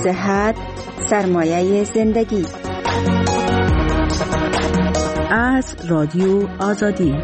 صحت سرمایه زندگی. از رادیو آزادی.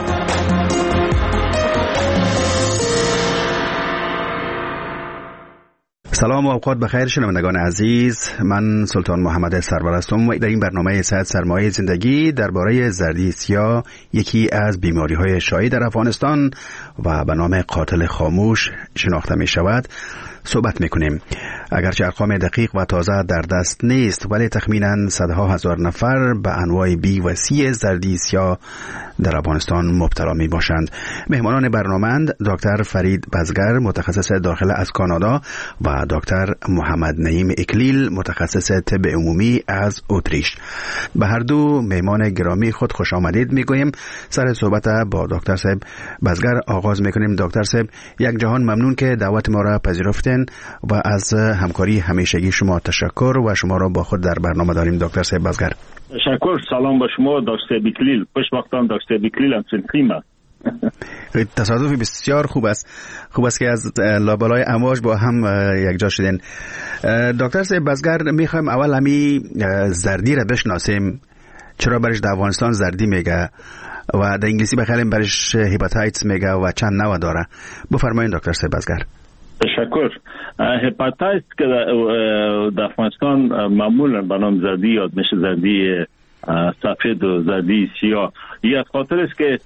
سلام و اوقات بخیر شنوندگان عزیز، من سلطان محمد سرور هستم و در این برنامه صحت سرمایه زندگی درباره زردی سیاه، یکی از بیماری‌های شایع در افغانستان و به نام قاتل خاموش شناخته می شود، صحبت میکنیم. اگرچه ارقام دقیق و تازه در دست نیست، ولی تخمیناً صدها هزار نفر به انواع بی و سی زردی سیاه در افغانستان مبتلا می باشند. مهمانان برنامه‌اند دکتر فرید بزگر، متخصص داخله از کانادا، و دکتر محمد نعیم اکلیل، متخصص طب عمومی از اتریش. به هر دو مهمان گرامی خود خوش آمدید میگویم. سر صحبت با دکتر صاحب بزگر آغاز میکنیم. دکتر صاحب، یک جهان ممنون که دعوت ما را پذیرفتین و از همکاری همیشگی شما تشکر و شما را با خود در برنامه داریم. دکتر صاحب بزگر. تشکر. سلام به شما دکتر بیکلیل. خوشبختانه دکتر بیکلیل هم سنتیمه. تصادف بسیار خوب است که از لابلای امواج با هم یک جا شدین. دکتر صاحب بزگر، میخوایم اول همی زردی را بشناسیم. چرا برش در افغانستان زردی میگه و در انگلیسی بخیریم برش هپاتایتس میگه و چند نوع داره؟ بفرمایید دکتر صاحب بزگر. تشکر. هپاتایتس که در افغانستان معمولا به نام زردی یاد میشه، زردی سفید و زردی سیاه. این از خاطر است که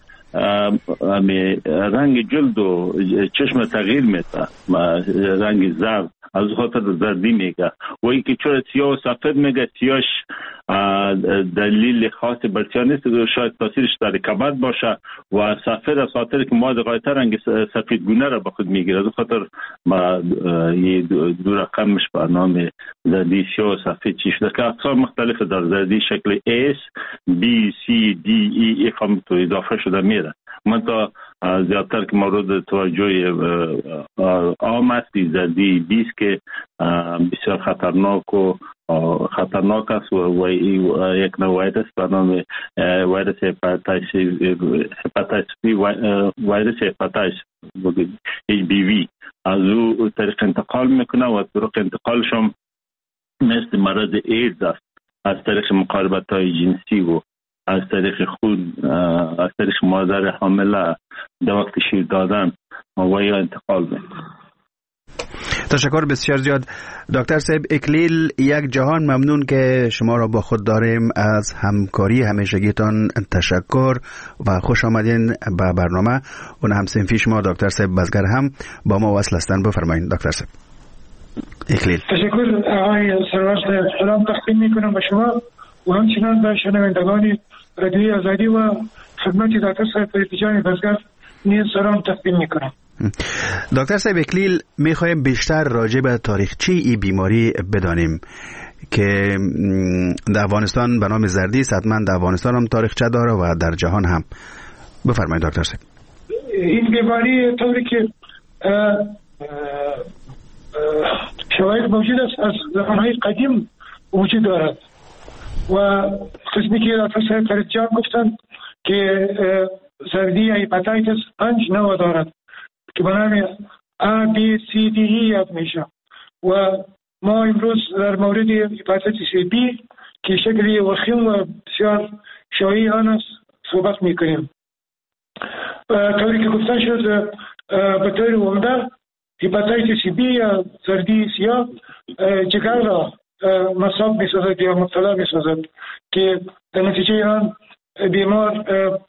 رنگ جلد و چشم تغییر میده، رنگ زرد، از خاطر زردی میگه. و این که چرا سیاه و سفید میگه، سیاهش دلیل خاصی برسیار نیست، شاید تاثیرش در کبد باشه، و سفید از خاطر که مواد غایطه رنگ سفید گونه را به خود میگیره. از خاطر یه دو رقمش به نام زردی سیاه و سفید چی شده که اقسام مختلف در زردی شکل S, B, C, D, E, F هم تو اضافه شده میره. من تا زیادتر که مورد توجه عام است زردی بیست که بسیار خطرناک است و یک نوع ویروس به نام ویروس هپاتایتس بی، ویروس هپاتایتس HBV از او طریق انتقال میکنه و طرق انتقالش هم مثل مرض ایدز است، از طریق مقاربت های جنسی و از طریق خون، از طریق مادر حامله در وقت شیر دادن و یا انتقال میکنه. تشکر بسیار زیاد دکتر صاحب اکلیل. یک جهان ممنون که شما را با خود داریم. از همکاری همیشگیتان تشکر و خوش آمدین به برنامه. اون هم صنفی شما دکتر صاحب بزگر هم با ما وصل هستند. بفرمایید دکتر صاحب اکلیل. تشکر آقای سرور صاحب. سلام تقدیم میکنم به شما و همچنان به شنوندگان رادیوی آزادی و خدمت دکتر صاحب فرید بزگر نیز سلام تقدیم میکنم. دکتر صاحب اکلیل، میخوایم بیشتر راجع به تاریخچه این بیماری بدانیم که در افغانستان به نام زردی است. حتما در افغانستان هم تاریخچه داره و در جهان هم. بفرمایید دکتر صاحب. این بیماری طوری که شواهد موجود است از زمانهای قدیم وجود دارد و قسمی که دکتر صاحب فرید جان گفتن که زردی هپاتایتس 5 نوع دارد که به نام A, B, C, D, E یاد میشه و ما امروز در مورد هپاتیتس B که شکلی وخیم و بسیار شایع آن است صحبت میکنیم. طوری که گفته شد به طور عمده هپاتیتس B یا زردی سیاه جگر را مصاب میسازد یا مبتلا میسازد که در نتیجه آن بیمار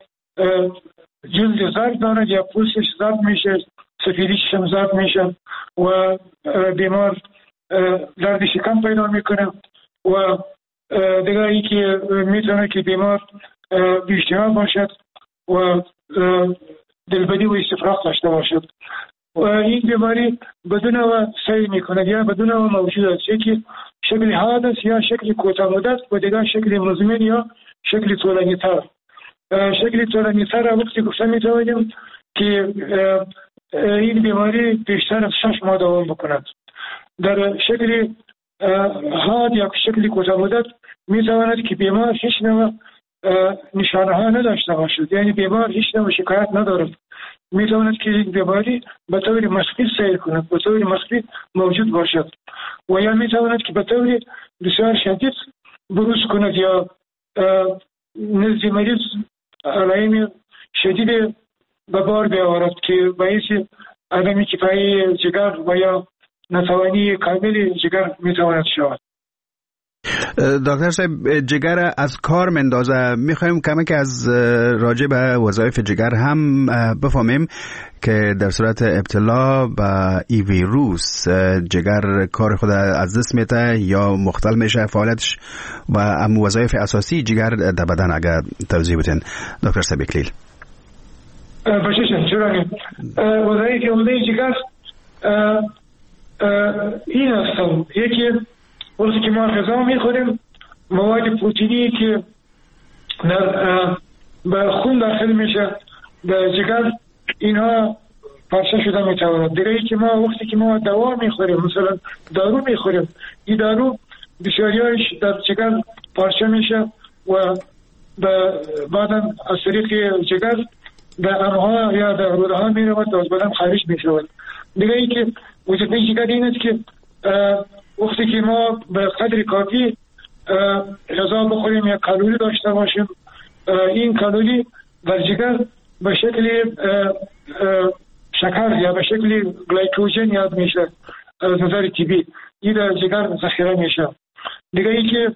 جلد زرد دارد یا پوستش زرد میشه، سفیدیش هم زرد میشه و بیمار درد شکم پیدا میکنه و دیگه ای که میتونه که بیمار بیشتر باشد و دلبدی و استفراغ داشته باشد. و این بیماری بدون و سیر میکنه یا بدون و موجود است، یکی شکل حاد است یا شکل کوتاه مدت و دیگه شکل مزمن یا شکل طولانی تر. شکل طولانی تر وقتی گفته میتوانیم که این بیماری بیشتر از 6 ماه دوام بکند. در شکل حاد یا شکل کوتاه مدت میتواند که بیمار هیچ نوع نشانه ها نداشته باشد، یعنی بیمار هیچ نوع شکایت ندارد. میتواند که این بیماری به طور مخفی سیر کند، به طور مخفی موجود باشد و یا میتواند که به طور بسیار شدید بروز کند یا نزد مریض علائم شدید به بار بیاورد که باعث عدم کفایی جگر و یا نتوانی کامل جگر میتواند شود. دکتر صاحب، جگر از کار مندازه. میخوایم کمک از راجع به وظایف جگر هم بفهمیم که در صورت ابتلا به ای ویروس جگر کار خود از دست میده یا مختل میشه فعالیتش و وظایف اساسی جگر در بدن اگر توضیح بدین دکتر صاحب اکلیل. باشید چرا وظایف عمده جگر این هستند: یکی وقتی که ما غذا میخوریم مواد پروتئینی که به خون داخل میشه در جگر اینها پارچه شده میتواند. دیگه ای که ما وقتی که ما دوا میخوریم مثلا دارو میخوریم این دارو بسیاریش در جگر پارچه میشه و بعدا از طریق جگر در امعا یا در روده ها میرود و از بدن خارج میشود. دیگه ای که وظیفه جگر این است که وقتی که ما به قدر کافی غذا بخوریم یا کالری داشته باشیم این کالری در جگر به شکل شکر یا به شکل گلیکوژن یاد میشه از نظر طبی، این در جگر ذخیره میشه. دیگه ای که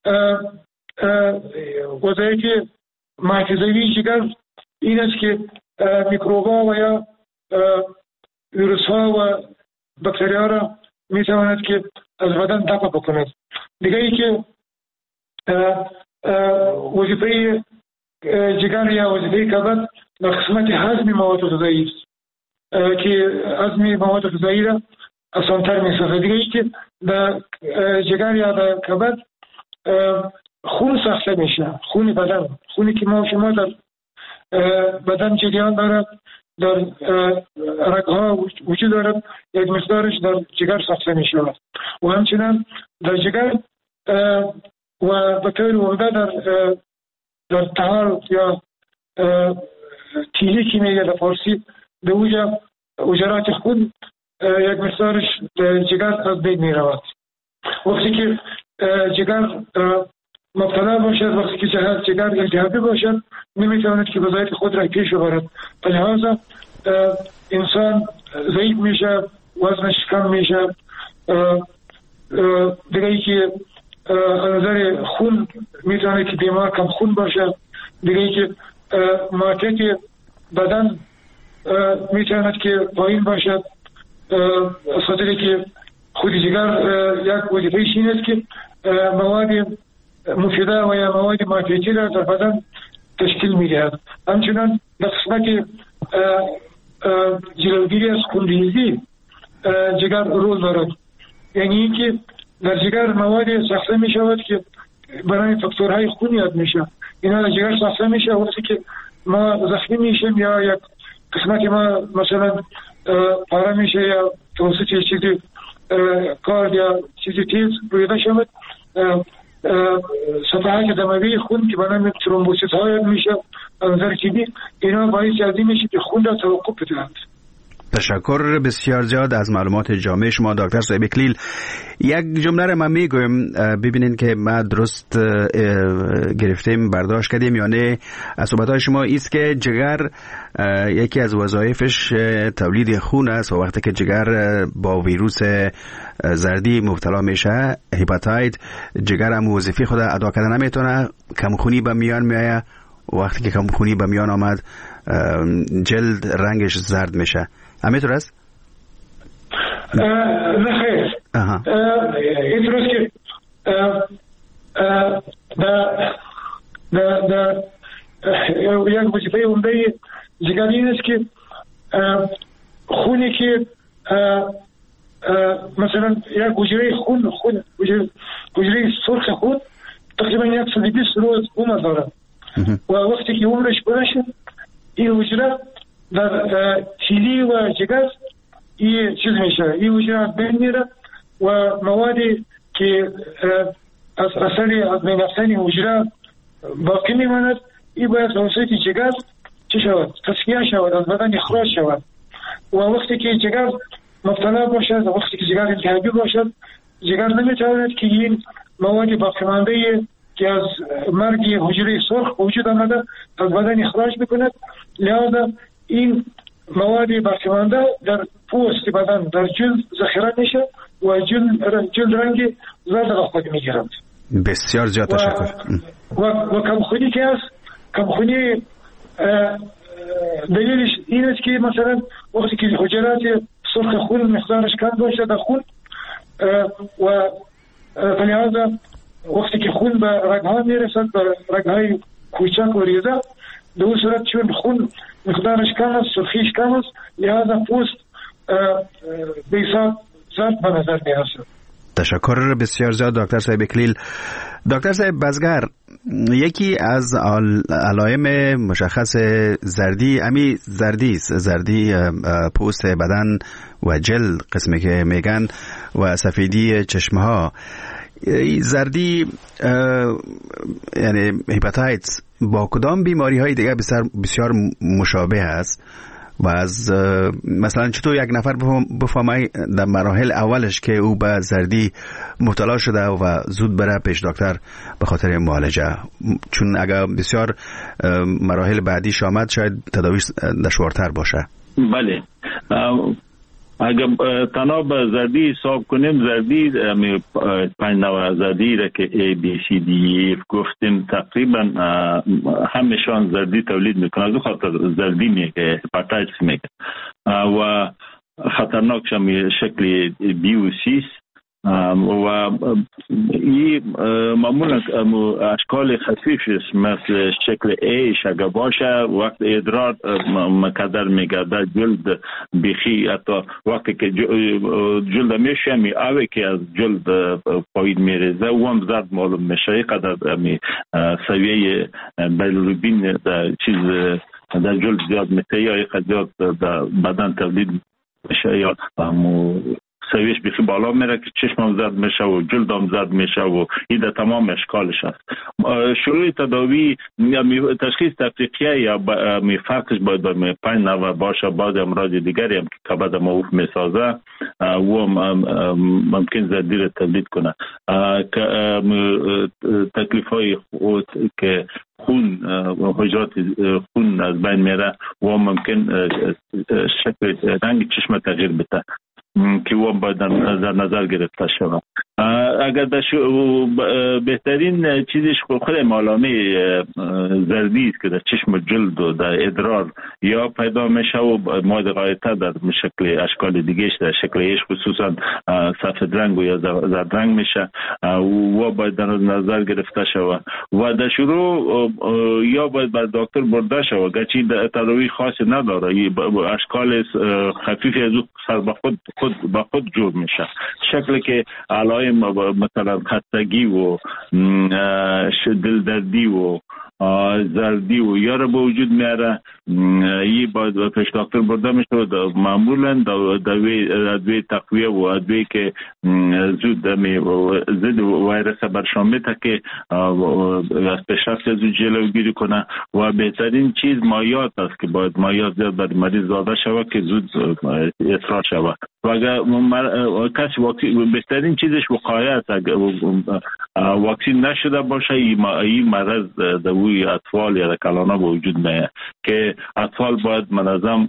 وظایف محفظوی جگر این است که میکروبا و یا ویروس ها و باکتریا را میتواند که از بدن دفع بکند. دیگه ای که وظیفه جگر یا وظیفه کبد در قسمت هضم مواد غذایی است که هضم مواد غذایی را آسان‌تر می‌سازد. دیگه ای که در جگر یا در کبد خون ساخته میشه، خون بدن، خونی که ما شما در بدن جریان دارد در رگ‌ها وجود دارد، یک مقدارش در جگر ساخته می شود و همچنین در جگر و به طور عمده در طحال یا تیلی که میگه در فارسی به اوجه اجرات خون یک مقدارش در جگر از بین می رود. وقتی که جگر مبتلا باشد، وقتی که جگر التهابی باشد نمیتواند که وظایف خود را پیش ببرد، به لحاظ انسان ضعیف میشه، وزنش کم میشه. دیگه ای که از نظر خون میتواند که بیمار کم خون باشه. دیگه ای که مارکت بدن میتواند که پایین باشد، از خاطری که خود جگر یک وظیفه‌اش این است که مواد مفیده و یا مواد مارکتی را در بدن تشکیل میدهد. همچنان در قسمت جلوگیری از خونریزی جگر رول دارد، یعنی اینکه در جگر مواد ساخته می شود که برای فاکتورهای خون یاد میشه. اینا در جگر ساخته میشه وقتی که ما زخمی میشیم یا یک قسمت ما مثلا پاره میشه یا توسط چیزی کارد یا چیزی تیز رویده شود، صفحات دموی خون که برای ترومبوسیت ها یاد میشه از نظر طبی، اینا باعث از این میشه که خون را توقف بدهند. تشکر بسیار زیاد از معلومات جامع شما دکتر صاحب اکلیل. یک جمله را من میگویم ببینین که ما درست گرفتیم برداشت کردیم یا نه. از صحبت‌های شما است که جگر یکی از وظایفش تولید خون است و وقتی که جگر با ویروس زردی مبتلا میشه، هپاتیت، جگر هم وظیفه خود ادا کردن نمیتونه، کمخونی به میان میایه. وقتی که کمخونی به میان آمد جلد رنگش زرد میشه. همینطور است؟ نه خیر. اینطور است که یک وظیفه عمده جگر این است که خونی که مثلا یک حجره خون حجره سرخ خون تقریبا 120 روز عمر دارد و وقتی که عمرش برشه این حجره در تیلی و جگر این چیز میشه، این حجره از بین میره و موادی که از اثر از بین رفتن حجره باقی میماند این باید توسط جگر چی شود؟ تصفیه شود، از بدن اخراج شود و وقتی که جگر مبتلا باشد، وقتی که جگر التهابی باشد جگر نمیتواند که این مواد باقیمانده که از مرگ حجره سرخ وجود آمده از بدن اخراج بکند. لذا این مواد باقیمانده در پوست بدن در جلد ذخیره میشه و جلد رنگ زرد را خود میگیرد. بسیار زیاد تشکر. و کمخونی که است، کمخونی دلیلش این است که مثلا وقتی که حجرات سرخ خون مقدارش کم باشه در خون و لذا وقتی که خون به رگها میرسد، به رگهای کوچک و ریزه، در اون صورت چون خون مقدارش کم است، سرخیش کم است، لذا پوست بیساد زرد به نظر میرسد. تشکر بسیار زیاد دکتر صاحب اکلیل. دکتر صاحب بزگر، یکی از علائم مشخص زردی امی زردی پوست بدن و جلد قسمی که میگن و سفیدی چشمه ها. زردی یعنی هپاتایتس با کدام بیماری های دیگه بسیار مشابه است و از مثلا چطور یک نفر بفهمه در مراحل اولش که او به زردی مبتلا شده و زود بره پیش دکتر به خاطر معالجه، چون اگر بسیار مراحل بعدیش آمد شاید تداویش دشوارتر باشه. بله، اگر تنها به زردی حساب کنیم، زردی 5 نوع زردی را که A, B, C, D, E گفتیم تقریبا همشان زردی تولید میکنه. از خاطر زردی میگه، هپاتایتس میگه و خطرناکش هم شکل B و C و این معمولا اشکال خفیفش مثل شکل A اگر باشه وقت ادرار مقدر میگرده جلد بیخی، حتی وقتی که جلد میشه اوه که از جلد پایین میریزه و هم زرد معلوم میشه. اینقدر سویه بیلیروبین در جلد زیاد میشه یا اینقدر زیاد در بدن تولید میشه یا سویش بیخی بالا میره که چشمم زرد میشه و جلدم زرد میشه و این در تمام اشکالش هست. شروع تداوی تشخیص تفریقیه یا فرقش باید به 5 نوع باشه. بعض امراض دیگری هم که کبد معروف میسازه و ممکن زردی را تولید کنه. تکلیف های که خون حجرات خون از بین میره و ممکن شکل رنگ چشم تغییر بده که او باید در نظر گرفته شود. اگر بهترین چیزش خود علامه زردی است که در چشم جلد و در ادرار یا پیدا میشه و مورد غایطه در شکل اشکال دیگهش در شکل ایش خصوصا سفید رنگ و یا زرد رنگ میشه و باید در نظر گرفته شود و در شروع یا باید بر دکتر برده شود گرچه تداوی خاصی نداره. اشکال خفیفی از او سر به خود جور میشه. شکلی که علائم مثلا خستگی و دلدردی و زردی و یا را به وجود میاره، یه باید پیش دکتر برده میشه و معمولا ادویه تقویه و ادویه که زود ضد ویروس برشان میده که از پیشرفت زود جلوگیری کنه و بهترین چیز مایات است که باید مایات زیاد بر مریض داده شود که زود اصلاح شود و اگر کسی بهترین چیزش وقایه است. اگر واکسین نشده باشه این مرض دوی اطفال یا کلانا به وجود میاد که اطفال باید منظم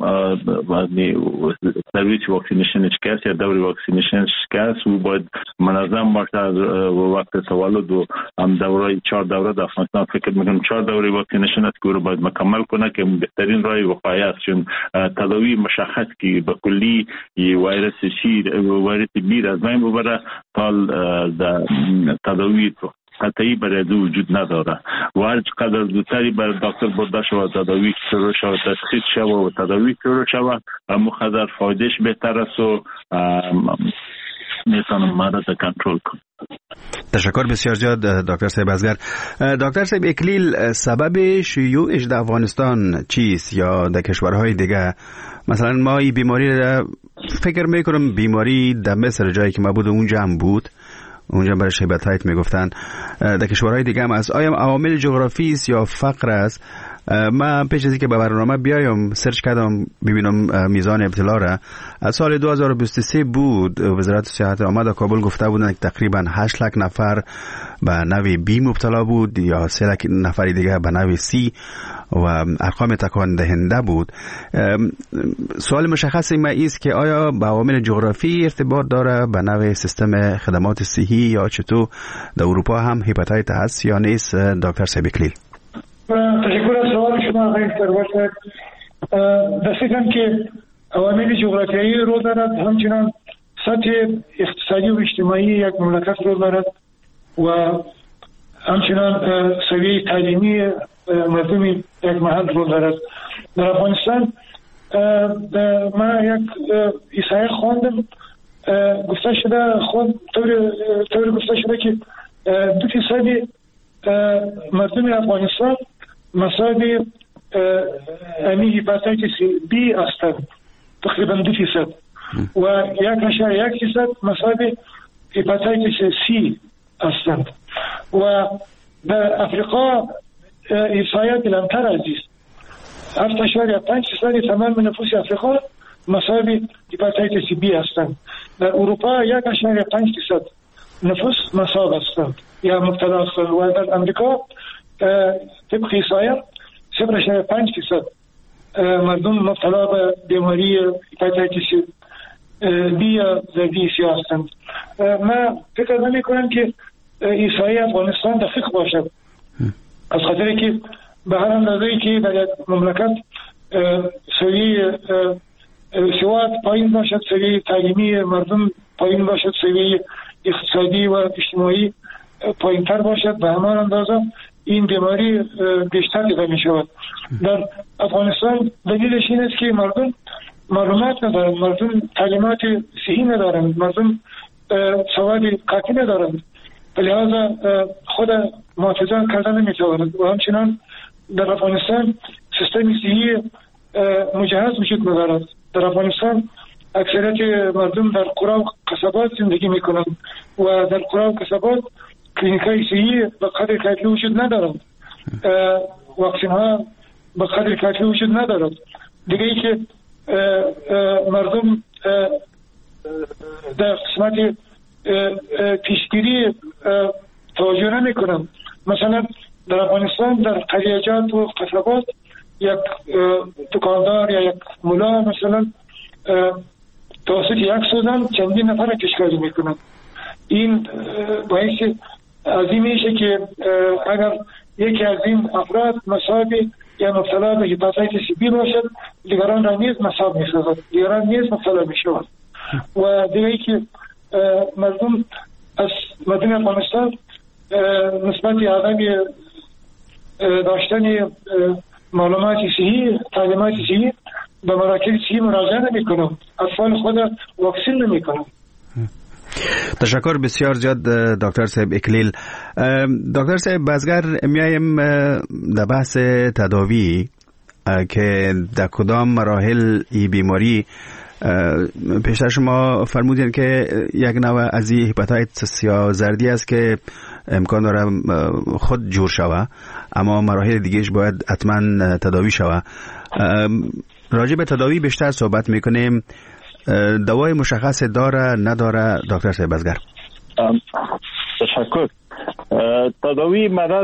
سرویس واکسینیشنش کس یا دور واکسینیشنش کس و باید منظم باشه از وقت تولد و هم دوره 4 دوره در افغانستان فکر میکنم 4 دوره واکسینیشن است که رو باید مکمل کنه که بهترین راه وقایه است، چون تداوی مشخص که به کلی ویروس بی از بین ببره تا تداوی قطعی برای دو وجود نداره و هر قدر زودتری برای دکتر برده شود تداوی شروع شود تشخیص شود و تداوی شروع شود مقدر فایدهش بهتر است و میتونم مرض کنترل کنم. تشکر بسیار زیاد دکتر صاحب ازگر. دکتر صاحب اکلیل، سبب شیوعش در افغانستان چیست یا در کشورهای دیگه؟ مثلا ما این بیماری را فکر میکنم بیماری در مصر جایی که ما بود اونجا هم بود، اونجا برای هپاتایت میگفتن. در کشورهای دیگه هم از آیا عوامل جغرافی است یا فقر است؟ من پیش از اینکه به برنامه بیایم سرچ کردم ببینم میزان ابتلا را. از سال 2023 بود وزارت صحت آمد در کابل گفته بودند که تقریبا 8 لک نفر به نوع بی مبتلا بود یا 3 لک نفر دیگه به نوع سی و ارقام تکان دهنده بود. سوال مشخص ما است که آیا با عوامل جغرافی ارتباط داره به نوع سیستم خدمات صحی یا چطور در اروپا هم هپاتیت هست یا نیست؟ دکتر صاحب اکلیل. تشکر از سوال شما آقای سرور. دستگم که عوامل جغرافیایی رو دارد، همچنان سطح اقتصادی و اجتماعی یک مملکت رو دارد و همچنان سویه تعلیمی مردم یک محل رو دارد. در افغانستان ما یک احصایه خواندم، گفته شده طور گفته شده که 2% مردم افغانستان مصاب امی هپاتیتس بی هستند، تقریبا 2%، و 1.1% مصاب هپاتیتس سی هستند. و در افریقا احصایه بلندتر از است، 7.5% تمام نفوس افریقا مصاب هپاتیتس بی هستند. در اروپا 1.5% نفوس مصاب هستند یا مبتلا هستند و در امریکا طبق احصایه 0.5% مردم مبتلا به بیماری هپاتیتس بی یا زردی سیاه هستند. من فکر نمی کنم که احصایه افغانستان دقیق باشد، از خاطر که به هر اندازه‌ای که در یک مملکت سویه سواد پایین باشد، سویه تعلیمی مردم پایین باشد، سویه اقتصادی و اجتماعی پایین تر باشد، به همان اندازه این بیماری بیشتر دیده می شود. در افغانستان دلیلش این است که مردم معلومات ندارند، مردم تعلیمات صحیح ندارند، مردم سواد کافی ندارند، لذا خود محافظت کردن نمی توانند و همچنان در افغانستان سیستم صحی مجهز وجود ندارد. در افغانستان اکثریت مردم در قرى و قصبات زندگی می کنند و در قرى و قصبات کلینیکای صحی به قدر کافی وجود ندارند، واکسین ها به قدر کافی وجود ندارد. دیگه ای که مردم در قسمت پیشگیری توجه نمی کنند. مثلا در افغانستان در قریجات و قصبات یک دکاندار یا یک ملا مثلا توسط یک سوزن چندین نفر کشکاری می کنند. این باعث عظیم میشه که اگر یکی از این افراد مصاب یا مبتلا به هپاتیتس بی باشد، دیگران را نیز مصاب می شود، دیگران نیز مبتلا می شود. و دیگه که مردم از مردم افغانستان نسبت عدم داشتن معلومات صحیح، تعلیمات صحیح به مراکز صحی مراجعه نمی کنند، اطفال خود واکسین نمی کنند. تشکر بسیار زیاد دکتر صاحب اکلیل. دکتر صاحب بازگر میایم در بحث تداوی که در کدام مراحل ای بیماری پیشتر شما فرمودین که یک نوع از هپاتیتس یا زردی است که امکان داره خود جور شوه، اما مراحل دیگهش باید حتما تداوی شوه. راجع به تداوی بیشتر صحبت میکنیم. دوای مشخص داره نداره دکتر صاحب بازگر؟ تشکر. تداوی مرض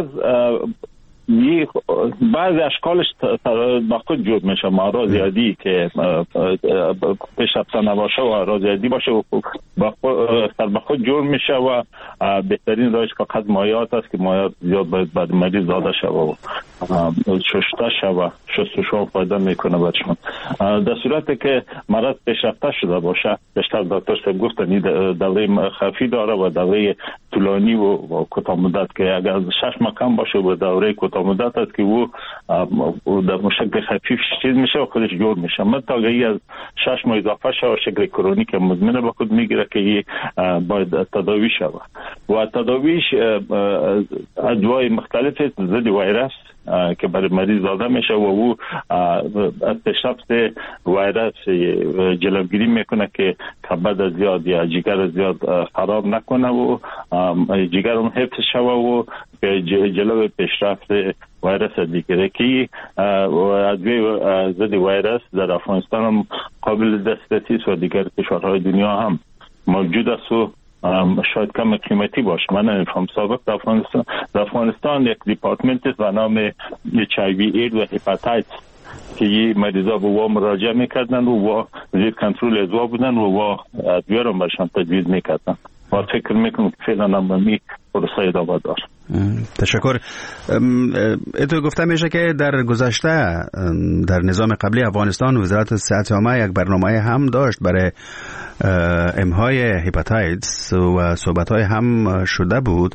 بعضی اشکالش با خود جور میشه، مرض زیادی که پیشرفته نباشه و مرض زیادی باشه و با خود جور میشه و بهترین راهش فقط مایعات است که مایعات زیاد باید بعد مریض داده شده و شسته شده، شستشو فایده میکنه برشون. در صورتی که مرض پیشرفته شده باشه، بیشتر دکتر صاحب گفتن دوره خفیفی داره و دوره طولانی و کوتاه مدت که اگر 6 ماه کم باشه و دوره کوتاه مدت است که او در شکل خفیف چیز میشه و خودش جور میشه. متأگی از 6 ماه اضافه شده و شکل کرونیک مزمن به خود میگیره که باید تداوی شود و تداویش ادوای مختلف ضد ویروس که برای مریض داده میشه و او از پیشرفت ویروس جلوگیری میکنه که کبد زیاد یا جگر زیاد خراب نکنه و جگر هم حفظ شوه و جلو پیشرفت ویروس دیگه که ادویه ضد ویروس در افغانستان هم قابل دسترسی است و دیگر کشورهای دنیا هم موجود است و شاید کم قیمتی باشه. من نمی‌فهم. سابق در افغانستان یک دیپارتمنت است به نام HIV اید و هپاتیتس که این مریضا به وا مراجعه میکردن و زیر کنترل ادوا بودن و ادویه رو برشان تجویز میکردن و فکر میکنم که فعلا هم می پروسه ادامه دار. تشکر. تو گفته میشه که در گذشته در نظام قبلی افغانستان وزارت صحت عامه یک برنامه هم داشت برای امهای هپاتیتس و صحبت‌های هم شده بود.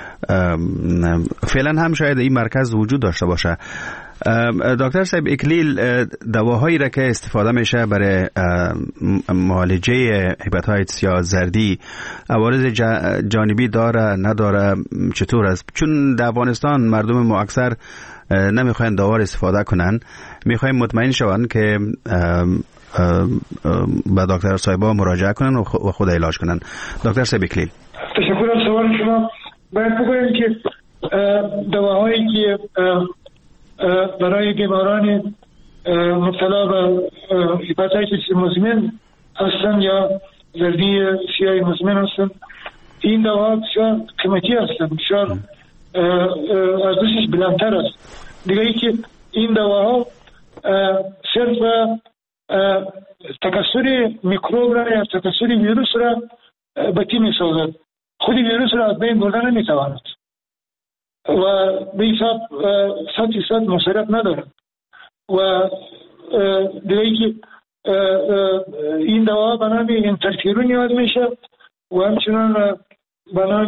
فعلا هم شاید این مرکز وجود داشته باشه. دکتر صاحب اکلیل، دواهایی را که استفاده میشه برای معالجه هپاتیتس یا زردی عوارض جانبی داره نداره، چطور است؟ چون در افغانستان مردم ما اکثر نمیخواین دوا استفاده کنن، میخوایم مطمئن شوند که به دکتر صاحبا مراجعه کنن و خود علاج کنن. دکتر صاحب اکلیل. تشکر از سوال شما. باید بگویم که دواهایی که برای بیماران مبتلا به هپاتیتس مزمن هستند یا زردی سیاه مزمن هستند، این دواها بسیار قیمتی هستند، بسیار ارزشش بلندتر است. دیگه ای که این دواها صرف تکثر میکروب را یا تکثر ویروس را بطی می سازد، خود ویروس را از بین بردن نمی تواند و به حساب 100% مصرف ندارد. و دیگه ای که این دوا به نام انترفیرون یاد میشه و همچنان به نام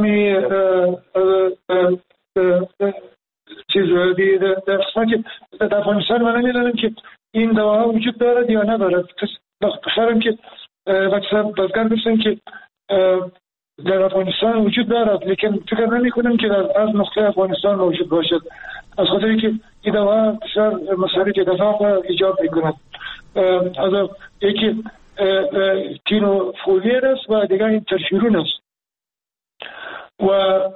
چیز در قسمت در افغانستان من نمیدانم که این دواها وجود دارد یا ندارد. بخیرم که بزرگان بسن که در افغانستان وجود دارد، لیکن فکر نمی کنم که در از نقطه افغانستان موجود باشد، از خاطری که این دوا بسیار مصارف دفاق ایجاب می کند. از یکی تینوفولیر است و دیگر اینترفیرون است و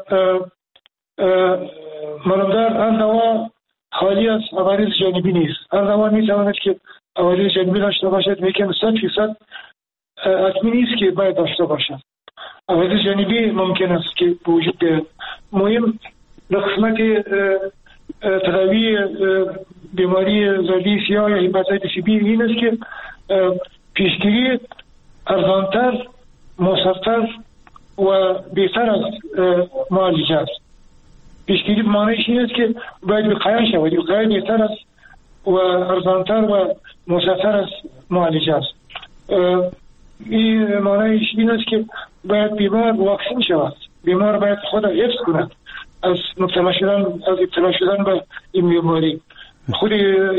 معلومدار هر دوا خالی از عوارض جانبی نیست. هر دوا می تواند که عوارض جانبی داشته باشد، لیکن 100% حتمی نیست که باید داشته باشد. عوارض جانبی ممکن است که وجود بیاید. مهم در قسمت تداوی بیماری زردی سیاه یا هپاتیتس بی این است که پیشگیری ارزانتر، موثرتر و بهتر از معالجه است. پیشگیری معنیش این است که باید وقایه شود، وقایه بهتر است و ارزانتر و موثرتر از معالجه است. این معنیش این است که باید بیمار واکسین شود، بیمار باید خود را حفظ کند از ابتلا شدن به این بیماری. خود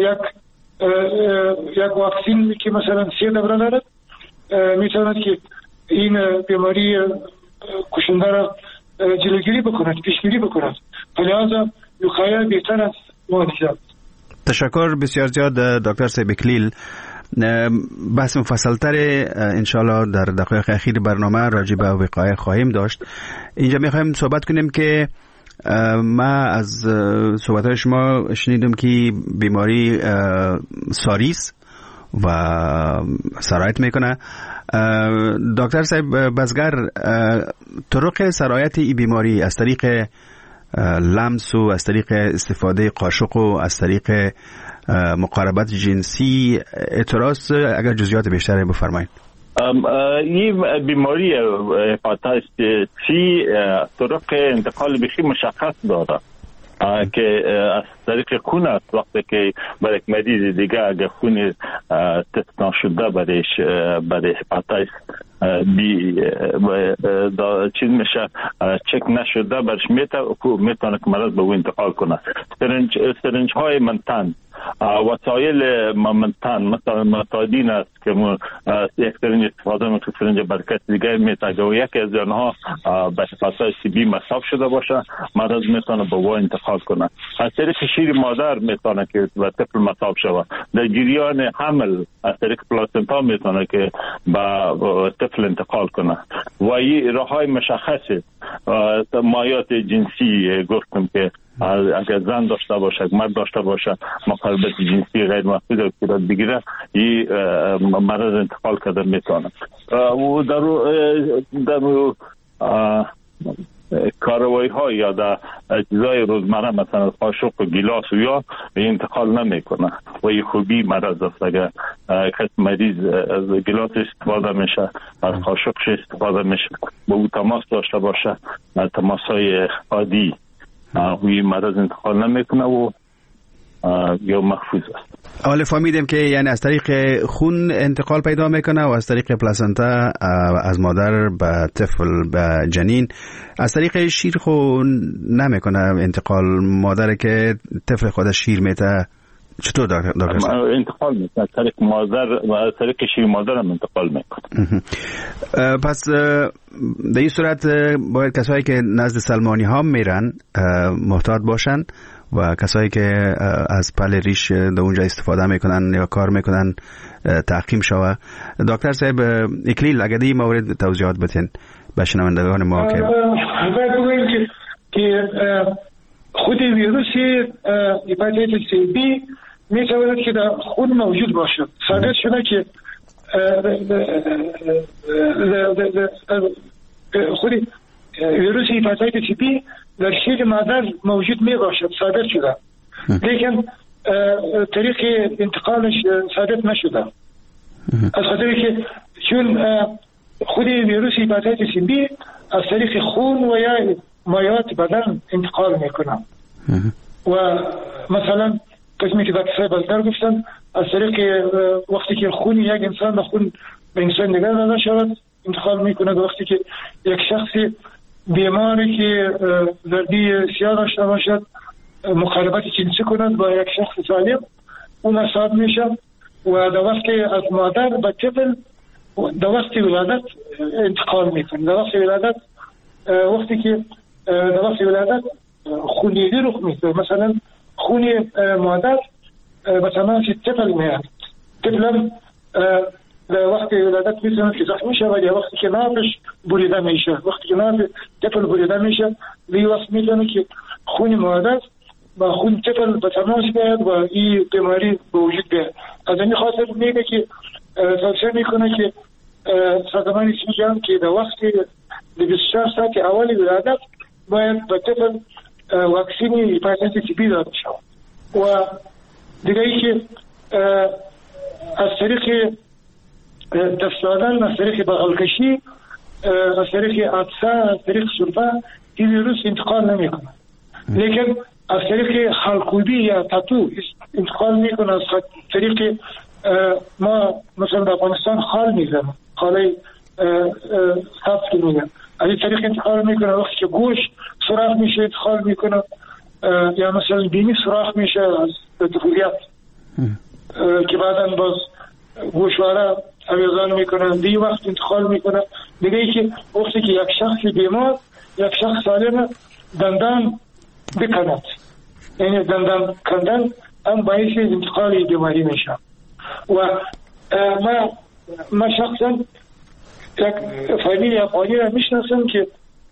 یک واکسین که مثلا 3 دوره دارد میتواند که این بیماری کشنده را جلوگیری بکند، پیشگیری بکند. لذا وقایه بهتر از معالجه. تشکر بسیار زیاد دکتر صاحب اکلیل. بحث مفصلتر انشالله در دقایق اخیر برنامه راجع به وقایه خواهیم داشت. اینجا میخوایم صحبت کنیم که ما از صحبت‌های شما شنیدم که بیماری ساریس و سرایت میکنه. دکتر صاحب بزگر، طرق سرایت این بیماری از طریق لمس و از طریق استفاده قاشق و از طریق مقاربت جنسی اعتراض، اگر جزئیات بیشتری بفرمایید. این بیماری هپاتیتس سی طرق انتقال بخی مشخص داره که از طریق خون است. وقتی که برای یک مریض دیگه اگر خون تست نشده برای هپاتیتس بی چیز میشه چک نشده برش میتونه که مرض به او انتقال کنه. سرنج های منتن، وسایل منتن مثلا متادین است که یک سرنج استفاده میکنه، سرنج برکت دیگه میتونه و یکی از آنها به هپاتیتس بی مصاب شده باشه، مرض میتونه به او انتقال کنه. از طریق شیر مادر میتونه که به طفل مصاب شود. در جریان حمل از طریق پلاسنتا میتونه که به طفل انتقال کنه و این راههای مشخصه. مایات جنسی گفتم که اگر زن داشته باشه، مرد داشته باشه، مخالفت جنسی غیر محفوظ صورت بگیره، این مرض انتقال کرده میتونه. و در کاروائی ها یا در اجزای روزمره مثلا قاشق و گیلاس و یا انتقال نمیکنه و این خوبی مرض است. اگر کس مریض از گیلاس استفاده میشه، از قاشقش استفاده میشه، با او تماس داشته باشه، تماس های عادی و این مرض انتقال نمیکنه و یا محفوظ است. حالا فهمیدیم که یعنی از طریق خون انتقال پیدا میکنه و از طریق پلاسنتا از مادر به طفل به جنین. از طریق شیر خون نمیکنه انتقال، مادر که طفل خودش شیر میته چطور دکتر؟ انتقال میکنه از طریق مادر و از طریق شیر مادر هم انتقال میکنه. پس در این صورت باید کسایی که نزد سلمانی ها میرن محتاط باشن و کسایی که از پل ریش در اونجا استفاده میکنن یا کار میکنن تحقیم شوه. دکتر صاحب اکلیل اگر این مورد توضیحات بتین به شنوندگان ما که باید بگویم که خود ویروس هپاتیتس بی میتواند که در خون موجود باشد. ثابت شده که خود ویروس هپاتیتس بی در شیر مادر موجود می باشد، ثابت شده، لیکن طریق انتقالش ثابت نشده. از خاطر که چون خود ویروس هپاتیتس بی از طریق خون و یا مایعات بدن انتقال میکنه و مثلا قسمی که دکتر صاحب از گفتن از طریق وقتی که خون یک انسان به خون به انسان دیگر داده شود انتقال میکنه. وقتی که یک شخصی بیماری که زردی سیاه داشته باشد مقاربت جنسی کند با یک شخص سالم اون اصاب میشه و در وقتی از مادر به طفل در وقتی ولادت انتقال میکنه. در وقتی ولادت وقتی که در وقتی ولادت خونریزی رخ میده، مثلا خون مادر به تماس طفل میاد، طفل در وقتی ولادت میتونه که زخمی شه ولی وقتی که نافش بریده میشه، وقتی که ناف طفل بریده میشه وی وقت میتونه که خون مادر با خون طفل به تماس بیاد و این بیماری به وجود بیاد. از این خاطر میگه که توصیه میکنه که سازمان جهانی که در وقتی 24 ساعت اول ولادت باید به طفل واکسین هپاتیتس بی داده شود. و دیگه ای که از طریق دست دادن، از طریق بغل کشی، از طریق عطسه، از طریق سرفه این ویروس انتقال نمی کنه، لیکن از طریق خالکوبی یا تاتو انتقال می کنه. از طریق ما مثلا در افغانستان خال میزنم، خاله خاص که میگن، از این طریق انتقال میکنه. وقتی که گوش سوراخ میشه انتقال میکنه، یا مثلا بینی سوراخ میشه از طفولیت که بعدا باز گوشواره اویزان میکنه، دی وقت انتقال میکنه. دیگه ای که وقتی که یک شخص بیمار یک شخص سالم دندان بکند، یعنی دندان کندن هم باعث انتقال بیماری میشه. و ما شخصا یک فامیل افغانی را میشناسم که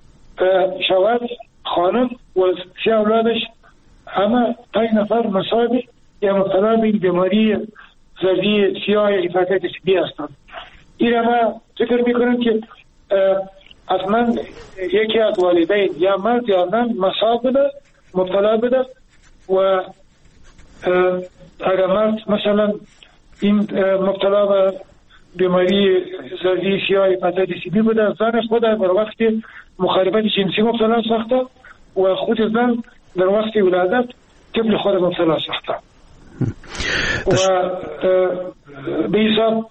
شوهر خانم و 3 اولادش همه 5 نفر مصاب یا مبتلا به بیماری زردی سیاه هپاتیتس بی هستند. این را ما فکر میکنم که اصلا یکی از والدین یا مرد یا زن مصاب بده، مبتلا بده و اگر مرد مثلا این مبتلا به بیماری زردی سیاه هپاتیتس بی بوده، زن خود در وقت مخالفت جنسی مبتلا ساخته و خود زن در وقت ولادت طفل خود مبتلا ساخته. و به حساب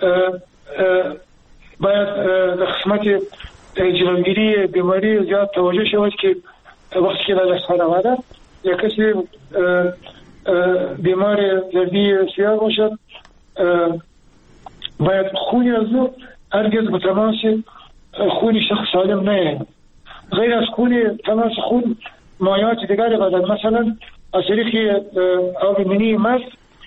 باید در قسمت جلوگیری بیماری زیاد توجه شود که وقتی که در خانواده یا کسی بیمار زردی سیاه باشد باید خونی از او هرگز به تماس خون شخص سالم نیاید. غیر از خون تماس خون مایعات دیگر بدن، مثلا از طریق آب منی مرد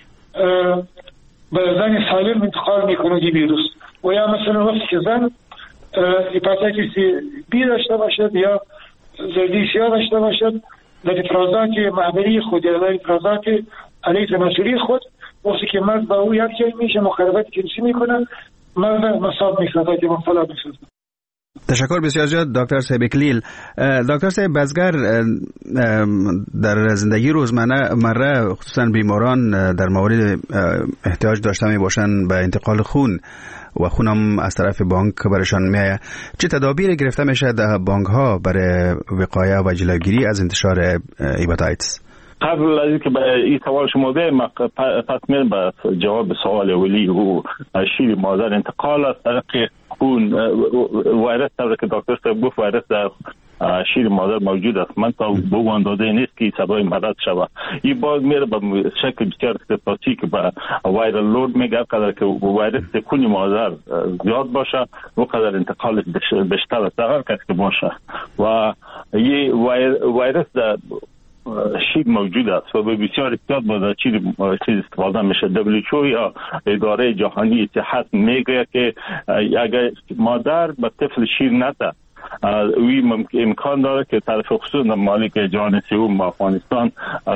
به زن سالم انتقال میکنه این ویروس. و یا مثلا وقتی که زن هپاتیتس بی داشته باشد یا زردی سیاه داشته باشد در افرازات معبری خود یا در افرازات علیه تناسلی خود وقتی که مرد با او یک جای میشه مخالفت جنسی میکنن مرد مصاب میسازد یا مبتلا میسازد. تشکر بسیار زیاد دکتر صاحب اکلیل. دکتر صاحب بزگر، در زندگی روزمره خصوصا بیماران در مورد احتیاج داشته می باشند به انتقال خون و خونم از طرف بانک برشان میآید، چه تدابیر گرفته میشه در بانک ها برای وقایه و جلوگیری از انتشار هپاتیتس؟ قبل از اینکه به این سوال شما بگم پس میرم به جواب سوال اولی و شیر مادر انتقال از طریق خون ویروس طور که دکتر صاحب گفت ویروس در شیر مادر موجود است. من تا بگوان داده نیست که سبب مرض شود. این باز میره به شکل بسیار اختصاصی که به ویرال لود میگه. قدر که ویروس خون مادر زیاد باشه و قدر انتقال بیشتر است هر کس که باشه و این ویروس در شیر موجود است و به بسیار احتیاط باید چیز استفاده میشه. WHO یا اداره جهانی صحت میگه که اگر مادر به طفل شیر نده وی امکان داره که طرف خصوص مالک جهان سوم افغانستان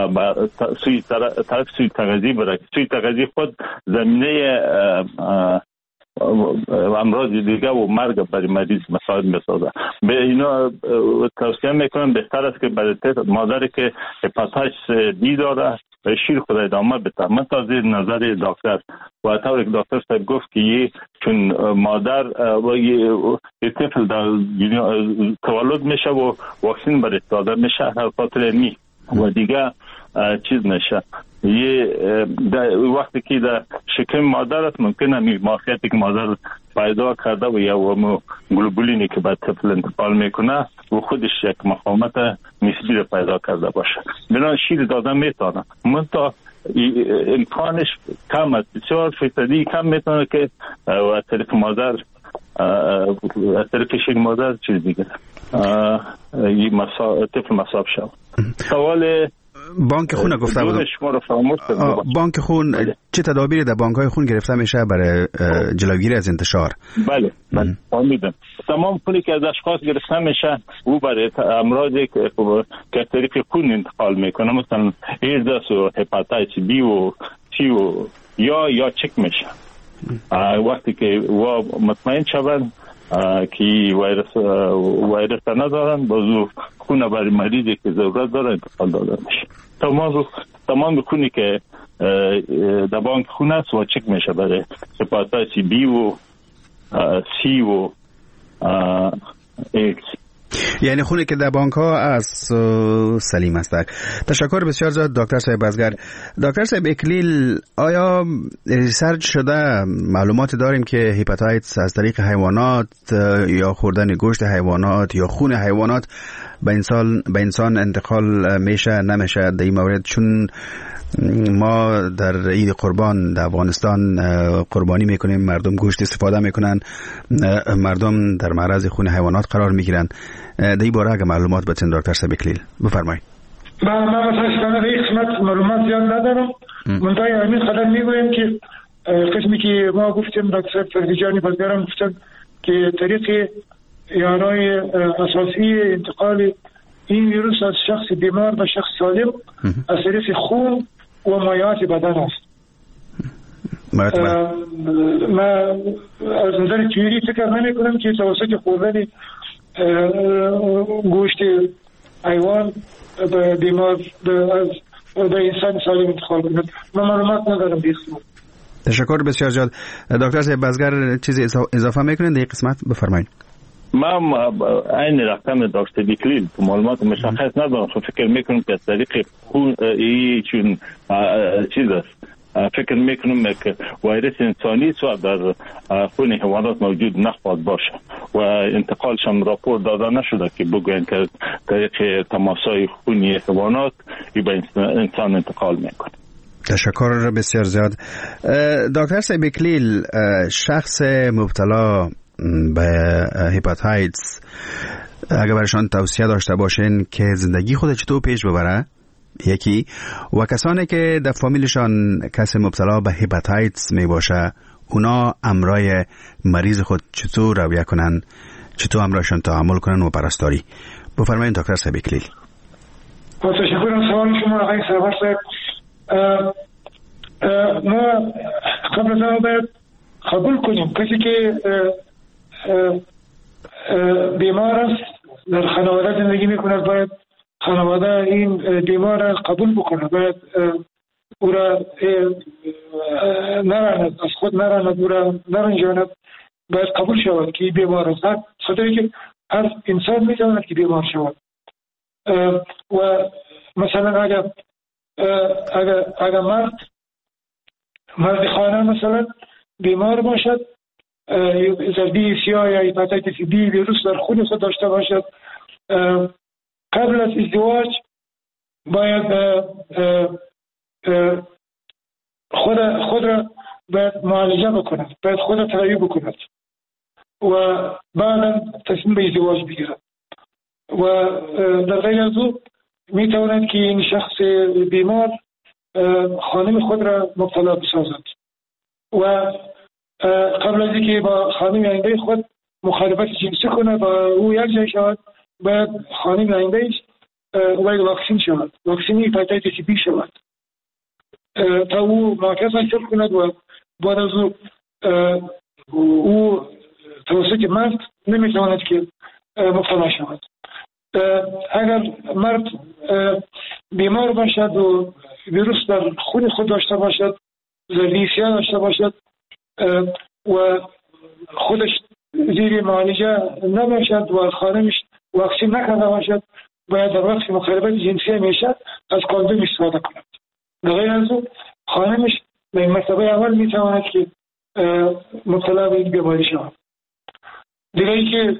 طرف سوی تغذیه بره. سوی تغذیه خود زمینه امراض دیگه و مرگ برای مریض مساعد میسازه. به اینا توصیه میکنم بهتر است که برای مادری که هپاتیتس بی داره شیر خود ادامه بده. من تا زیر نظر دکتر و طوری که دکتر صاحب گفت که چون مادر و یه طفل در تولد میشه و واکسین برای داده میشه هر خاطر می و دیگه چیز نشه. وقتی که در شکم مادر است ممکنه ماهیتی که مادر پیدا کرده و یا گلوبولینی که به طفل انتقال میکنه و خودش یک مقاومت نسبی رو پیدا کرده باشه. بنابراین شیر داده میتونه منتها امکانش کم است، بسیار فیصدی کم میتونه که از طریق مادر از طریق شیر مادر چیز دیگه طفل مصاب شد. سوال بانک خون گفته بود. بانک خون چه تدابیری در بانک های خون گرفته میشه برای جلوگیری از انتشار؟ بله فهمیدم. تمام خونی که از اشخاص گرفته میشه او برای امراضی که از طریق خون انتقال میکنه مثلا ایدز و هپاتیتس بی و سی و یا چک میشه. وقتی که مطمئن شوند که ویروس ندارن بازو خون برای مریضی که ضرورت داره انتقال داده میشه. تمام خونی که در بانک خون است و چک میشه برای هپاتیتس بی و سی و ایکس. یعنی خونی که در بانک ها از سلیم است. تشکر بسیار زیاد دکتر صاحب بزگر. دکتر صاحب اکلیل، آیا ریسرچ شده معلومات داریم که هپاتیتس از طریق حیوانات یا خوردن گوشت حیوانات یا خون حیوانات به انسان انتقال میشه نمیشه در این مورد؟ چون ما در عید قربان در افغانستان قربانی میکنیم، مردم گوشت استفاده میکنن، مردم در معرض خون حیوانات قرار میگیرن. در این باره اگه معلومات بتین دکتر صاحب اکلیل بفرمایید. من متاسفانه در این قسمت معلومات زیاد ندارم. منتها همین قدر میگویم که قسمی که ما گفتیم دکتر فرزیجانی بزگران گفتن که طریق یارای اساسی انتقال این ویروس از شخص بیمار به شخص سالم از طریق خون و مایعات بدن است. ما از نظر تیوری فکر نمی کنم که توسط خوردن گوشت حیوان به بیمار به انسان سالم انتقال کنند. من معلومات ندارم بیخصوص. تشکر بسیار زیاد. دکتر صاحب بزگر چیزی اضافه میکنین در این قسمت؟ بفرمایید. من این رقم دکتر اکلیل معلومات مشخص ندارم. فکر میکنم که از طریق خون چون چیز است. فکر میکنم که ویروس انسانی سوا در خون حیوانات موجود نخواهد باشه و انتقالش هم راپور داده نشده که بگوین که طریق تماسای خونی حیوانات به انسان انتقال میکنه. تشکر بسیار زیاد. دکتر صاحب اکلیل، شخص مبتلا به هپاتیتس اگر برشان توصیه داشته باشین که زندگی خود چطور پیش ببره یکی، و کسانی که در فامیلشان کسی مبتلا به هپاتیتس می باشه اونا امرای مریض خود چطور رویه کنن، چطور امرایشان تعامل کنن و پرستاری؟ بفرمایید دکتر صاحب اکلیل. با تشکر از سوال شما آقای سرور صاحب. ما قبل از آن باید قبول کنیم کسی که بیمار است در خانواده زندگی میکند، باید خانواده این بیمار را قبول بکنه، باید او را نراند، از خود نراند، او را نرنجاند، باید قبول شود که بیمار است. خاطری که هر انسان میتواند که بیمار شود. و مثلا اگر مرد خانه مثلا بیمار باشد، زردی سیاه یا هپاتیتس بی ویروس در خون خود داشته باشد، قبل از ازدواج باید خود را باید معالجه بکند، باید خود را تداوی بکند و بعدا تصمیم به ازدواج بگیرد. و در غیر از او می تواند که این شخص بیمار خانم خود را مبتلا بسازد و قبل از اینکه با خانم آینده خود مخالفت جنسی کنه و او یک جای شود، باید خانم آیندهش باید واکسین شود، واکسین هپاتیتس بی شود تا او معافیت حاصل کند و بعد از او توسط مرد نمیتواند که مبتلا شود. اگر مرد بیمار باشد و ویروس در خون خود داشته باشد، زردی سیاه داشته باشد و خودش زیر معالجه نباشد و خانمش واکسین نکرده باشد، باید در وقت مخالفت جنسی میشد از کاندوم استفاده کند. در غیر از او خانمش به مرتبه اول میتواند که مبتلا به این بیماری شود. دیگه ای که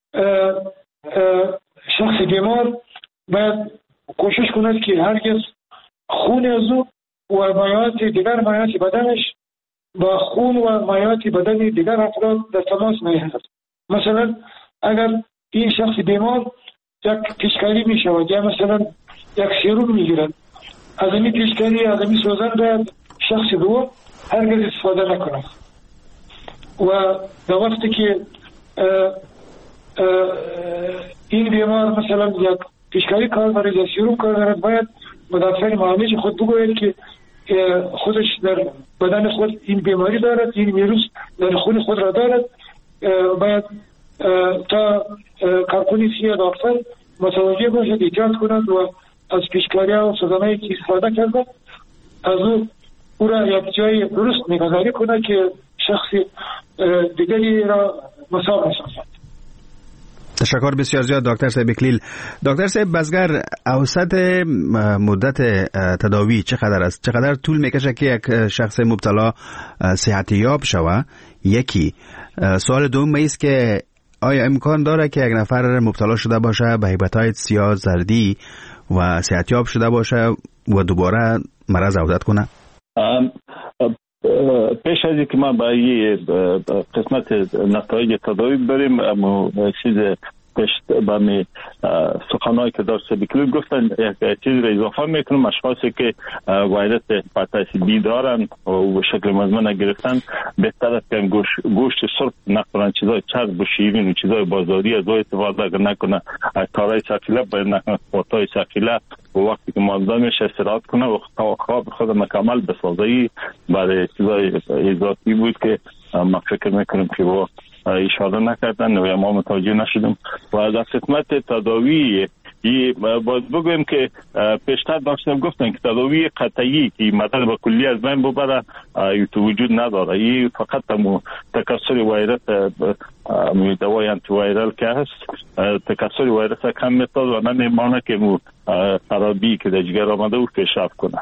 شخص بیمار باید کوشش کند که هرگز خون از او و مایعات دیگر مایعات بدنش با خون و مایعات بدن دیگر افراد در تماس نیفتد. مثلا اگر این شخص بیمار یک پیشکاری می شود یا مثلا یک سیروم می گیرد، از این پیشکاری از این سوزن باید شخص دو هرگز استفاده نکند و در وقتی که این بیمار مثلا یک پیشکاری کار دارد یا سیروم کار دارد، باید مدافع معالج خود بگوید که خودش در بدن خود این بیماری دارد، این ویروس در خون خود را دارد، باید تا کارکنی سیاه دکتر متوجه باشد، ایجاد کند و از پیشکاری ها و سوزنهایی که استفاده کرده از او را یک جای درست نگهداری کند که شخص دیگری را مساو نسازد. تشکر بسیار زیاد دکتر صاحب اکلیل. دکتر صاحب بزگر، اوسط مدت تداوی چقدر است؟ چقدر طول میکشه که یک شخص مبتلا صحت یاب شود؟ یکی سوال دوم است که آیا امکان داره که یک نفر مبتلا شده باشه به هپاتیتس یا زردی و صحت یاب شده باشه و دوباره مرض عودت کنه؟ پیش از اینکه ما با یه قسمت نتایج تداوی بریم، اما چیز پشت با می سخنایی که داشت بکلیل گفتن یک چیز را اضافه میکنم. اشخاصی که ویروس هپاتیتس بی دارن و شکل مزمن گرفتن بهتر است که گوشت سرخ نخورن، چیزای چرب و شیرین و چیزای بازاری از استفاده نکنه، کارهای ثقیله باید نکنه، خودهای ثقیله و وقتی که مازده میشه استراحت کنه و خواب خود مکمل بسازه. برای چیزای اضافی بود که ما فکر میکنم که با اشاره نکردن و ما متوجه نشدیم. و در خدمت تداوی باز بگویم که پیشتر داشتم گفتن که تداوی قطعی که مدد به کلی از بین ببره تو وجود نداره. این فقط تکثر ویروس دوای آنتی ویرال که هست تکثر ویروس کم میتاد و نمیمانه که خرابی که در جگر آمده او پیشرفت کنه.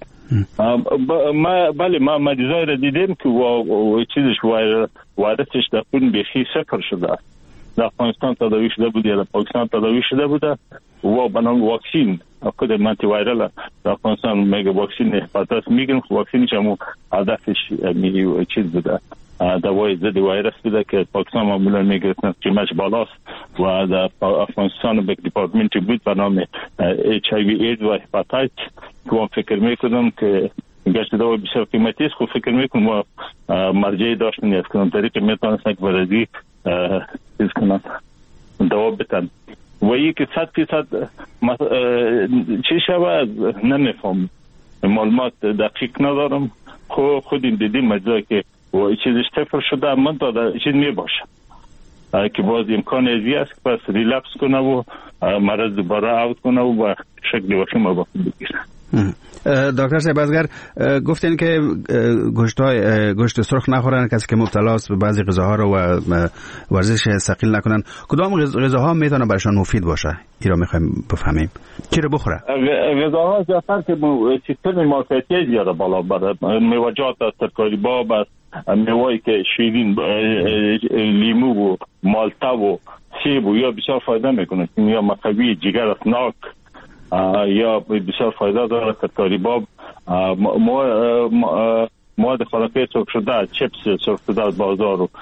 بله ما مریضای را دیدیم که چیزش ویروسش در خون بیخی صفر شده. در افغانستان تداوی شده بود یا در پاکستان تداوی شده بود و بنام واکسین خود آنتی ویرال در افغانستان میگه واکسین هپاتیتس میگن، واکسینش هم هدفش چیز بوده، دوای ضد ویروس بوده که پاکستان معمولا میگرفتن قیمتش بالاست و در افغانستان به دیپارتمنتی بود به نام HIV AIDS و هپاتیت که من فکر میکنم که گشت دوا بسیار قیمتی است. خب فکر میکنم و مرجعی داشتن از کنم طریق میتونستن که برازی چیز کنن دوا بتن و یک 100% چی شود نمیفهم، معلومات دقیق ندارم. خودیم دیدیم مجزایی که چیزش صفر شده، من داده چیز میباشه که باز امکان ازی است که پس ریلپس کنه و مرض دوباره اوت کنه و شکل وخیم با خود بگیره. دکتر صاحب ازگر گفتین که گوشت سرخ نخورن، کسی که مبتلا است به بعضی غذاها رو و ورزش ثقیل نکنن. کدام غذاها میتونه برایشان مفید باشه؟ این رو میخوایم بفهمیم. چی رو بخوره؟ غذاها زیادتر که سیستم معافیتی زیاده بالا بره، میوه‌جات است، ترکاری باب است، میوه‌ای که شیرین، لیمو و مالتا و سیب و یا بسیار فایده میکنه، یا مقوی جگر است، ناک یا بسیار فایده داره. ترکاری باب، مواد خوراکی سرخ شده، چپس سرخ شده از بازار و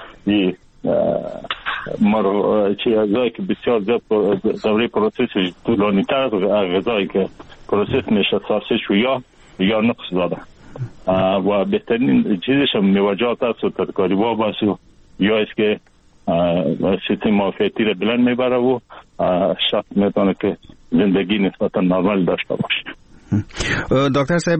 غذایی که بسیار زیاد دوره پروسس طولانی تر از غذایی که پروسس میشه، ساسج و یا نقص داره و بهترین چیزش هم میوه‌جات است و ترکاری باب است و یا است که سیستم معافیتی را بلند میبره و شخص میتونه که زندگی نسبتا نرمال داشته باشه. دکتر صاحب،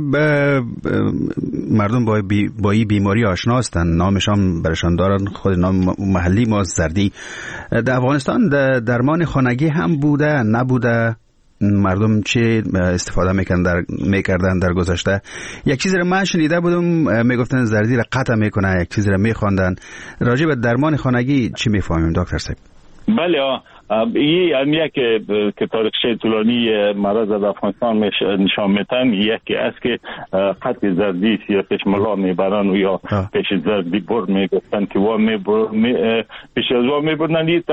مردم با این بیماری آشنا هستند، نامشان برشان دارن، خود نام محلی ما زردی. در افغانستان درمان خانگی هم بوده نبوده؟ مردم چه استفاده میکردن در گذشته؟ یک چیزی را من شنیده بودم میگفتن زردی را قطع میکنه، یک چیزی را میخواندن. راجع به درمان خانگی چی میفهمیم دکتر صاحب؟ بله، این همیه که تاریخچه طولانی مرض در افغانستان نشان میتن. یکی است که قطع زردی یا پیش ملا میبرن و یا پیش زردی بر میگفتن که پیش از وا میبرن. این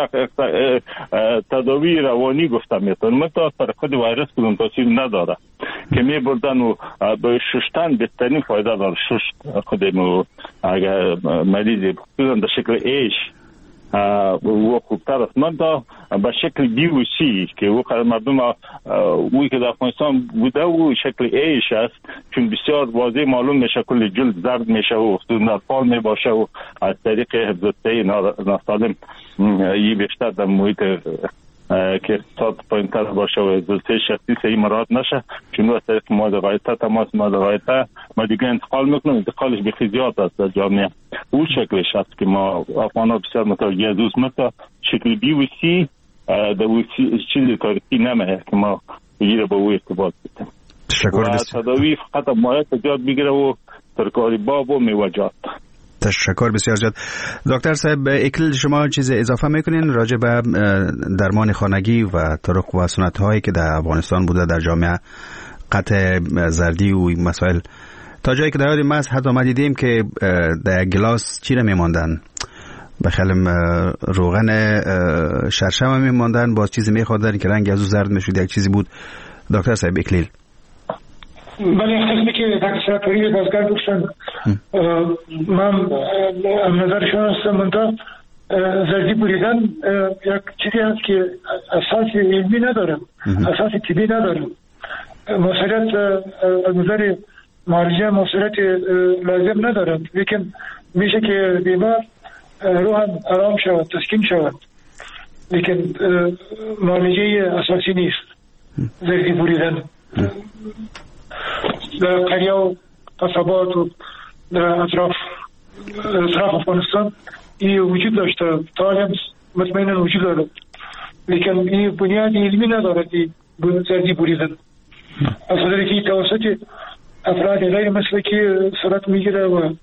تداوی روانی گفته میتن، متا پر خود ویروس کدوم تاثیر نداره که میبردن و به ششتن بهترین فایده داره. ششت خودمو اگر مریضی بودن در شکل ایش و خوبتر است. من دا به شکل بیوسی که مردم اوی که در افغانستان بوده و شکل ایش است، چون بسیار واضح معلوم میشه کل جلد زرد میشه و نرفال میباشه و از طریق حفظ‌الصحه ناسالم یه بیشتر در محیط که اقتصاد پایین‌تر باشه و حفظ‌الصحه شخصی صحیح مراعات نشه، چون از طریق مواد غایطه تماس مواد غایطه ما دیگه انتقال میکنیم. انتقالش به خیزیات است در جامعه. او شکلش است که ما افغان‌ها بسیار متوجه از اوست. مثلا شکل بیوسی در چیزی تاریخی نمیه که ما بگیره با او ارتباط بتیم. و تداوی فقط مایه تجاد بگیره و ترکاری باب و میوه‌جات. تشکر بسیار زیاد. دکتر صاحب اکلیل، شما چیز اضافه میکنین راجع به درمان خانگی و طرق و سنت هایی که در افغانستان بوده در جامعه، قطع زردی و مسائل؟ تا جایی که در یاد ما حتی ما دیدیم که در گلاس چی رو میماندن؟ بخلم روغن شرشم میماندن، باز چیزی میخوردن که رنگ از او زرد میشود، یک چیزی بود. دکتر صاحب اکلیل. بله، خیلی که دکتر پری بازگرد گفتن من نظرشون هستم. منطقه زردی بریدن یک چیزی هست که اساس علمی ندارم، اساس طبی ندارم. موثریت از نظر مرجع موثریت لازم ندارم، لیکن میشه که بیمار روحاً آرام شود، تسکین شود، لیکن معالجه اساسی نیست زردی بریدن. در قریه و قصبات و در اطراف افغانستان این وجود داشته، تا هم مطمئنا وجود دارد، لیکن این بنیاد علمی ندارد زردی بریدن. از خاطر که توسط افراد غیر مسلکی صورت میگیره و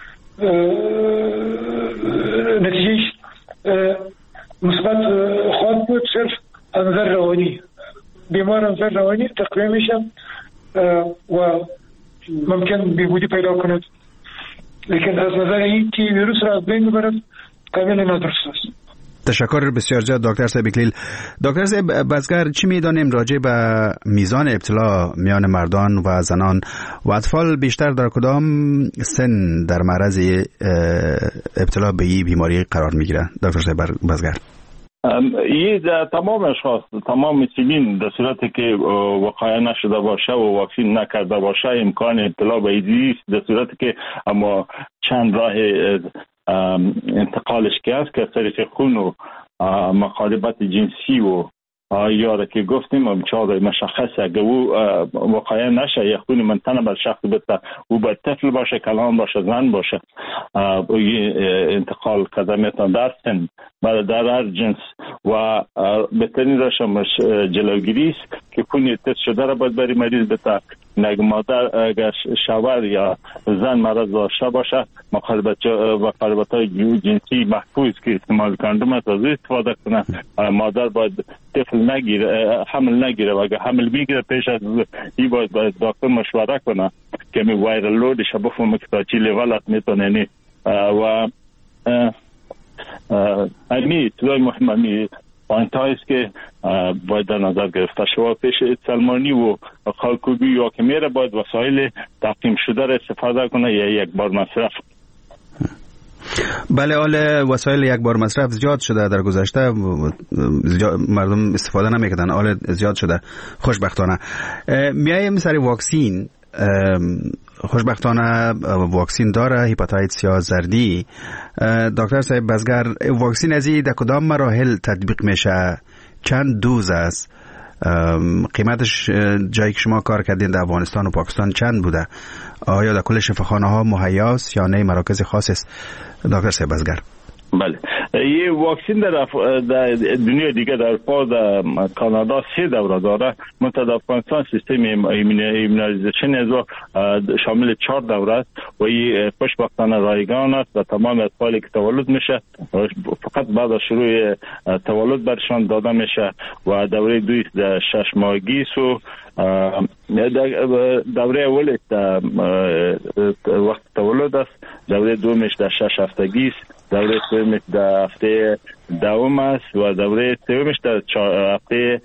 نتیجهش مثبت خواهد بود. صرف از نظر روانی بیمار از نظر روانی تقویه میشه و ممکن بیهودی پیدا کند، لیکن از نظر این که ویروس را از بین ببرد کاملا نادرست است. تشکر بسیار زیاد دکتر صاحب اکلیل. دکتر صاحب بازگر، چی میدانیم راجع به میزان ابتلا میان مردان و زنان و اطفال؟ بیشتر در کدام سن در معرض ابتلا به این بیماری قرار میگیره دکتر صاحب بازگر؟ این تمام اشخاص، تمام سنین، در صورتی که وقایع نشده باشه و واکسین نکرده باشه امکان ابتلا به ایدز، در صورتی که اما چند راه انتقالش که است که از طریق خون و مخالبت جنسی و یا که گفتیم چهار مشخص اگه او واقعا نشه یک خون منتنه بر شخص بده او باید طفل باشه، کلان باشه، زن باشه، انتقال کرده میتونه در سن در هر جنس و بهترین روش جلوگیری است که خون تست شده را باید بری مریض بده. نگ مادر اگر شوهر یا زن مرض داشته باشه مقربت‌های جنسی محفوظ که استعمال کندم از استفاده کنه. مادر باید طفل نگیره، حمل نگیره و اگر حمل بگیره پیش از این باید دکتر مشوره کنه که می وایرال لودش بفهمه که تا چی لیول میتونه و امی توی مهمی پوینت هایست که باید در نظر گرفته شود پیش سلمانی و خالکوبی یا که میره باید وسایل تعقیم شده را استفاده کنه یا یک بار مصرف. بله، حال وسایل یک بار مصرف زیاد شده در گذشته، مردم استفاده نمیکردن، حال زیاد شده خوشبختانه. میایم سر واکسین. خوشبختانه واکسین داره هپاتیتس یا زردی. دکتر صاحب بزگر، واکسین از این در کدام مراحل تطبیق میشه؟ چند دوز است؟ قیمتش جایی که شما کار کردین در افغانستان و پاکستان چند بوده؟ آیا در کل شفاخانه ها مهیاست یا نه مراکز خاص است؟ دکتر صاحب بزگر. بله، یه واکسین در دنیا دیگه در کانادا 3 دوره داره. منتها در افغانستان سیستم ایمونایزیشن از شامل 4 دوره است و این خوشبختانه رایگان است و تمام اطفالی که تولد میشه فقط بعد از شروع تولد برشان داده میشه و دوره 6 ماهگی و دوره اول وقت تولد است، دوره دومش در 6 هفتگی است، دوره سومش در هفته دوم است و دوره سومش در هفته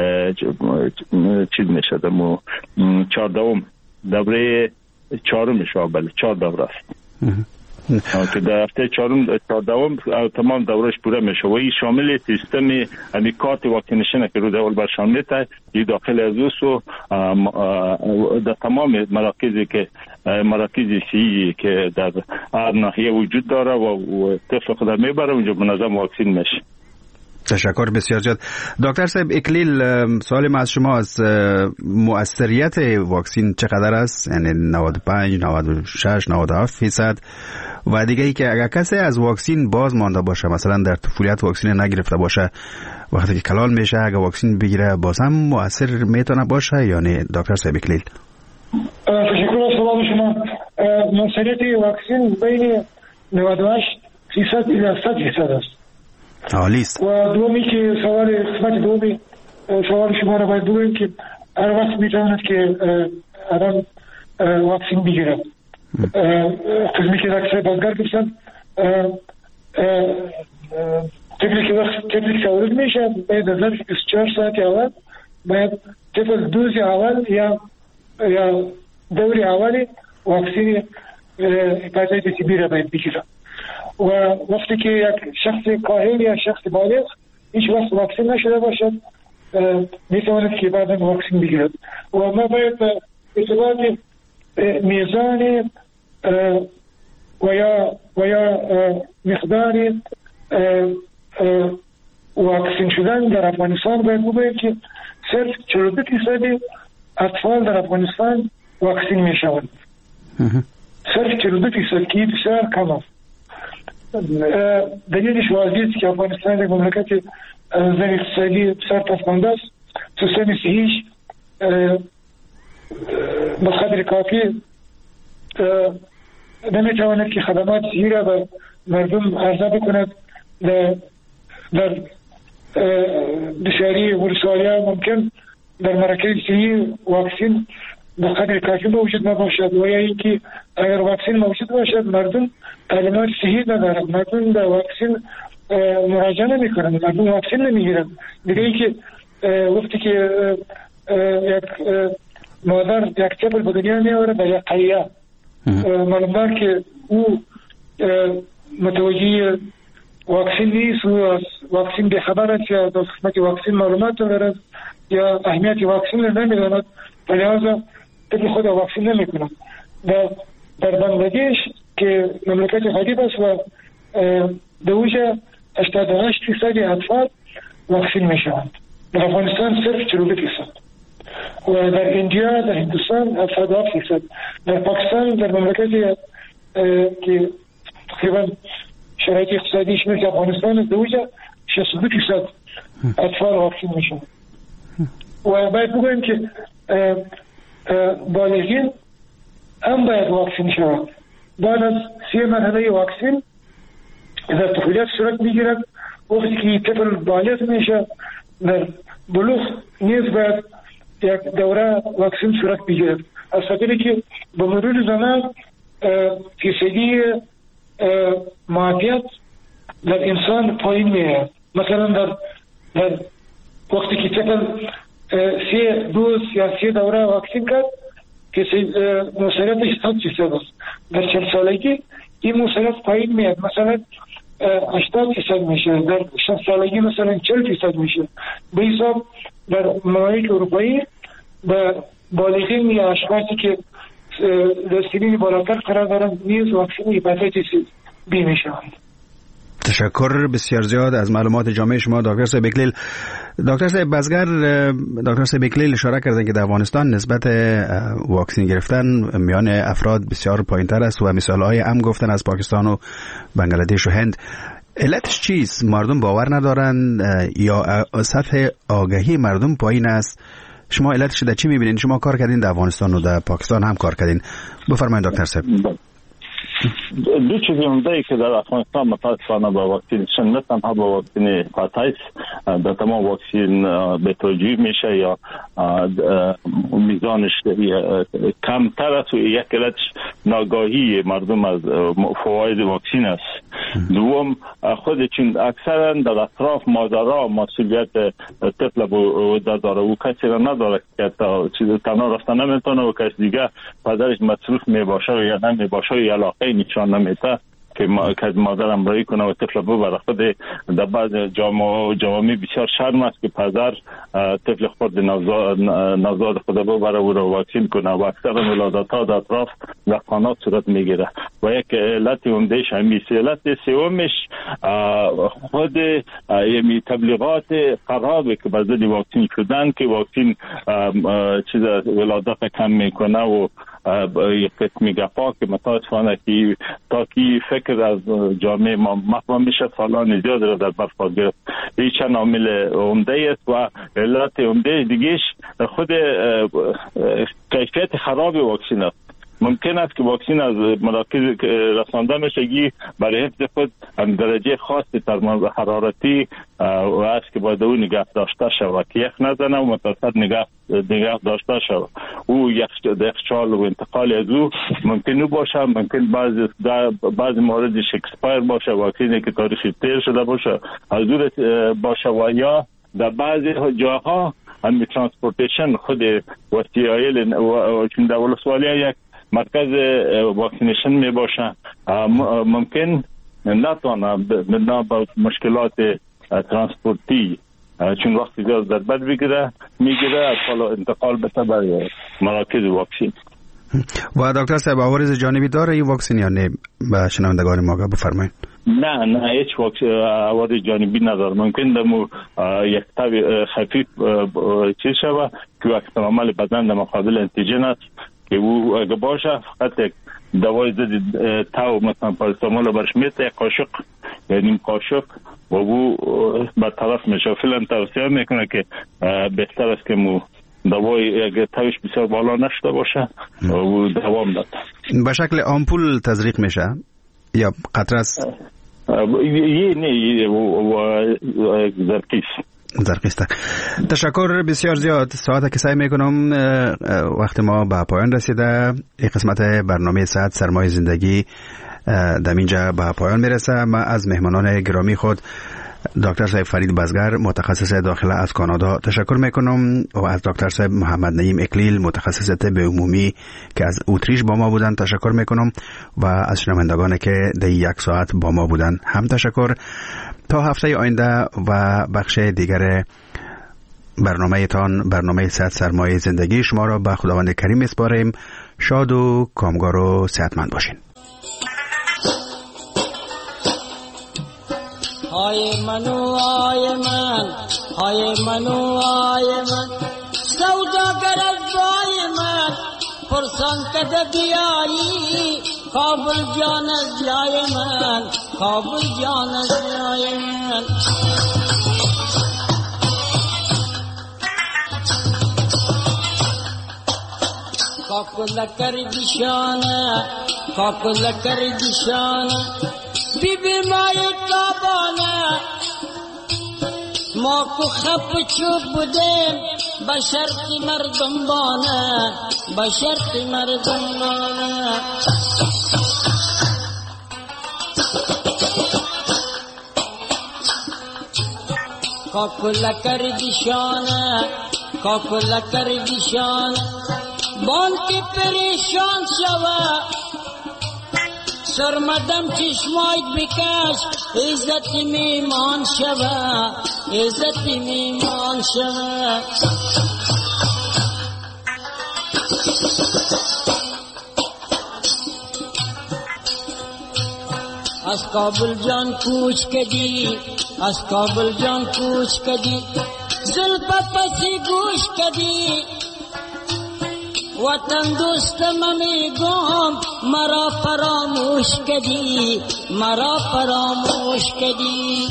چیز میشه در 14م، دوره 4مش. بله 4 دوره است که در هفته 14م تمام دورش پوره میشه و این شامل سیستم امی کارت واکسینیشن که رو دول برشان میته این داخل از اوست و در تمام مراکزی صحی که در هر ناحیه وجود داره و طفل خود میبره اونجا منظم واکسین میشه. تشکر بسیار زیاد. دکتر صاحب اکلیل، سوال ما از شما از مؤثریت واکسین چقدر است؟ یعنی 95 96 97% و دیگه ای که اگر کسی از واکسین باز مانده باشه، مثلا در طفولیت واکسین نگرفته باشه، وقتی که کلان میشه اگر واکسین بگیره باز هم مؤثر میتونه باشه یا نه؟ دکتر صاحب اکلیل. تشکر از سوال شما. مؤثریت واکسین بین 98% الی 100% است. عالی است. و دومی که قسمت دومی سوال شما را باید بگویم که هر وقت میتواند که آدم واکسین بگیرد. قسمی که دکتر بازگر گفتن طفلی که تولد میشه باید در ظرف 24 ساعت اول باید طفل دوز اول یا دوری اول واکسین هپاتیتس بی را باید بگیرد. و وقتی که یک شخص کاهل یا شخص بالغ هیچ وقت واکسین نشده باشد میتواند که بعدا واکسین بگیرد و ما باید اعتبار میزان و یا مقدار واکسین شدن در افغانستان باید بگوییم که صرف 42% اطفال در افغانستان واکسین میشوند. صرف 42% که بسیار کم است. دلیلش واضح است که افغانستان یک مملکت زن اقتصادی بسیار پسمانده است. سیستم صحیش به قدر کافی نمیتواند که خدمات صحی را به مردم عرضه بکند. در بسیاری ولسوالی‌ها ممکن در مراکز صحی واکسین به قدر کافی موجود نباشد و یا اینکه اگر واکسین موجود باشد مردم تعلیمات صحیح ندارند، مردم به واکسین مراجعه نمی‌کنند، مردم واکسین نمی‌گیرند. دیگه اینکه وقتی که یک مادر یک طفل به دنیا می‌آورد در یک قریه معلومه که او متوجه واکسین نیست و از واکسین بخبر است یا از قسمت واکسین معلومات ندارد یا اهمیت واکسین را نمی‌داند، لذا طفل خود واکسین نمی‌کند. در بنگلادش که مملکت غریب است و در اوجه 88% اطفال واکسین میشوند. در افغانستان صرف 42%. و در اندیا، در هندوستان 77%. در پاکستان، در مملکتی که تقریبا شرایط اقتصادیش مثل افغانستان دوجه 62% اطفال واکسین میشن. و باید بگویم که بالغین هم باید واکسین شود. بعد از 3 مرحله واکسین در طفولیت صورت میگیرد. وقتی که طفل بالغ میشه در بلوغ نیز باید یک دوره واکسین صورت میگیرد. از خاطری که به مرور زمان فیصدی معافیت در انسان پایین میاد. مثلا در وقتی که طفل 3 دوز یا 3 دوره واکسین کرد که مسئولیتش 100% است. در 40 سالگی این مسئولیت پایین میاد، مثلا 80% میشه. در 60 سالگی مثلا 40% میشه. به حساب در ممالک اروپایی به بالغین یا اشخاصی که در سنین بالاتر قرار دارند نیز واکسین هپاتیتیس بی میشوند. تشکر بسیار زیاد از معلومات جامع شما دکتر صاحب اکلیل. دکتر صاحب بزگر، دکتر صاحب اکلیل اشاره کردن که در افغانستان نسبت واکسین گرفتن میان افراد بسیار پایین‌تر است و مثال‌های هم گفتن از پاکستان و بنگلادش و هند. علتش چیست؟ مردم باور ندارن یا سطح آگاهی مردم پایین است؟ شما علتش در چی می‌بینید؟ شما کار کردین در افغانستان و در پاکستان هم کار کردین. بفرمایید دکتر صاحب. دو چیز عمده که در افغانستان متاسفانه با واکسینیشن نه تنها با واکسین هپاتیتس در تمام واکسین به توجیه میشه یا میزانش کمتر است و یک علتش ناگاهی مردم از فواید واکسین است. دوم خود چون اکثرا در اطراف مادرها مسئولیت طفل داره و کسی را نداره که تنها رفتن نمیتونه و کسی دیگه پدرش مصروف میباشه یا نمیباشه یا علاقه نشان نمیده که مادر امرایی کنه و طفل ببره. خود در بعض جوامع بسیار شرم است که پدر طفل خود نوزاد خود ببره و را واکسین کنه و اکثر ولادت ها در اطراف دهقانات صورت میگیره و یک علت عمدهش همیشه. علت سومش خود تبلیغات خرابه که به ضد واکسین شدن که واکسین چیز ولادت کم میکنه و یک قسمی گپا که متاسفانه که تا کی فکر از جامعه ما مفهوم میشه سالان زیاد را در برفا گرفت. این چند عامل عمده است و علت عمده دیگهش خود کیفیت خراب واکسین است. ممکن است که واکسین از مراکز رسانده میشگی برای حفظ خود درجه خاصی ترمیم حرارتی و است که باید او نگاه داشته شود که یخ نزنه و متوسط نگاه داشته شود. او یخچال و انتقال از او ممکن او باشه، ممکن بعضی موردش اکسپایر باشه، واکسینی که تاریخی تیر شده باشه از او باشه و یا در بعضی جاها هم ترانسپورتیشن خود وسایل و چون در ولسوالی یک مرکز واکسینیشن می باشه ممکن نتونه با مشکلات ترانسپورتی چون وقت زیاد در بر میگیره از انتقال بشه برای مراکز واکسین. و دکتر صاحب عوارض جانبی داره این واکسین یا نه؟ به شنوندگان ما بفرمایید. نه هیچ عوارض جانبی نداره. ممکن دمو یک تاب خفیف چیز شوه که وقت عمل بدن در مقابل انتیجن است که او اگه باشه فقط یک دوای ضد تاو مثلا پاراسیتامول برش میته یک قاشق یا نیم قاشق و او برطرف میشه. فعلا توصیه میکنه که بهتر است که مو دوای اگه تاوش بسیار بالا نشده باشه و او دوام داد. به شکل آمپول تزریق میشه یا قطره است؟ زرقیسته. تشکر بسیار زیاد. ساعت که سعی میکنم وقت ما به پایان رسیده. این قسمت برنامه صحت سرمایه زندگی در اینجا به پایان میرسه. من از مهمانان گرامی خود دکتر صاحب فرید بزگر متخصص داخله از کانادا تشکر میکنم و از دکتر صاحب محمد نعیم اکلیل متخصص طب عمومی که از اتریش با ما بودن تشکر میکنم و از شنوندگان که در یک ساعت با ما بودن هم تشکر. تا هفته آینده و بخش دیگر برنامه صحت سرمایه زندگی شما را به خداوند کریم میسپاریم. شاد و کامگار و صحتمند باشین. آی من آی من و آی من سوداگر از بای من پرسان کده بیایی کابل جان از جای من کابل جان از جای من کاکل کردی شانه کاکل کردی شانه بی بی مای تابانه ما کو خب چوب بودیم بشرط مردم بانه بشرط مردم بانه کاکل کردی شانه کاکل کردی شانه بان که پریشان شوه سرمدم چشمایت بکش عزت میمان شوه عزت میمان شوه از کابل جان کوچ کدی از کابل جان کوچ کدی زلفت پسی گوش کدی وطن دوستم میگم مرا فراموش کدی مرا فراموش کدی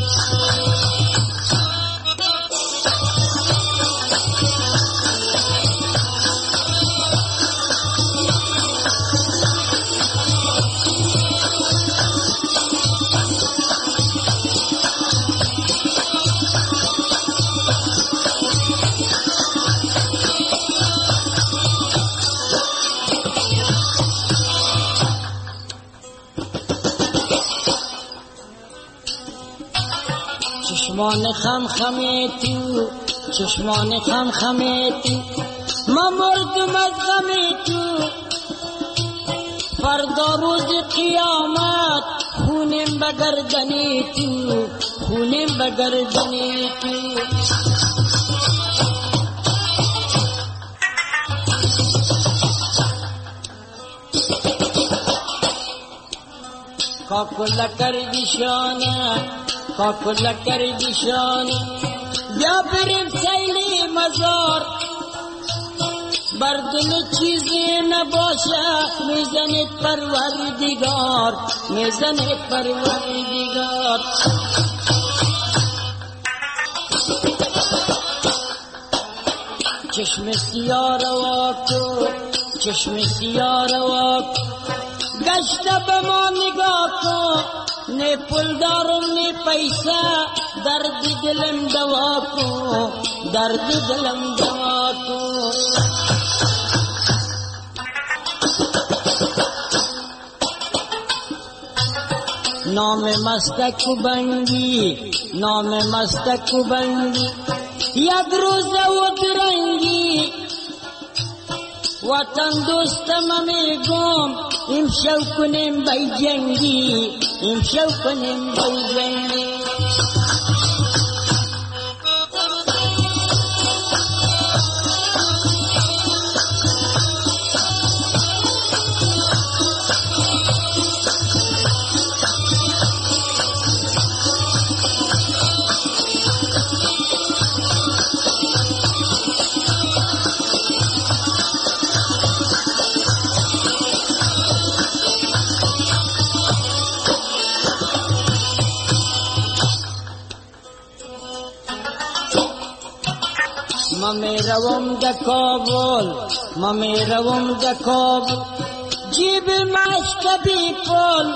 چشمان خم خمی تو چشمان خم خمی تو ما مردم از غمی تو فردا روز قیامت خونیم بگردنی تو خونیم بگردنی تو کاکل کردی شانه کاکل کردی شانه بیا بریم سیلی مزار بر دل چیزی نباشه میزنید پروردگار میزنید پروردگار چشم سیاه روا کو چشم سیاه روا کو گشته به ما نگاه کو نه پول دارم نه پیسه درد دلم دوا کو درد دلم دوا کو نام مستک بنگی نام مستک بنگی یک روز و درنگی وطن دوستم میگم امشو کنیم بی جنگی امشو کنیم بی جنگی ممی روم د کابل ممی روم د کابل جیب مشکبی پل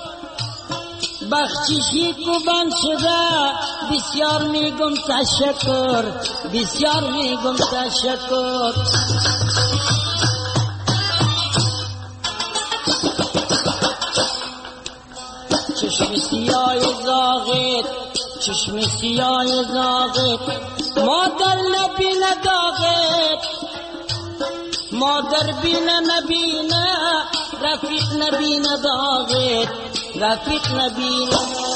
بخششی کو بند شده بسیار میگم تشکر بسیار میگم تشکر چشم سیاه زاغت چشم سیاه زاغت مادر نبینه داغت مادر بینه نبینه رفیق نبینه داغت رفیق نبینه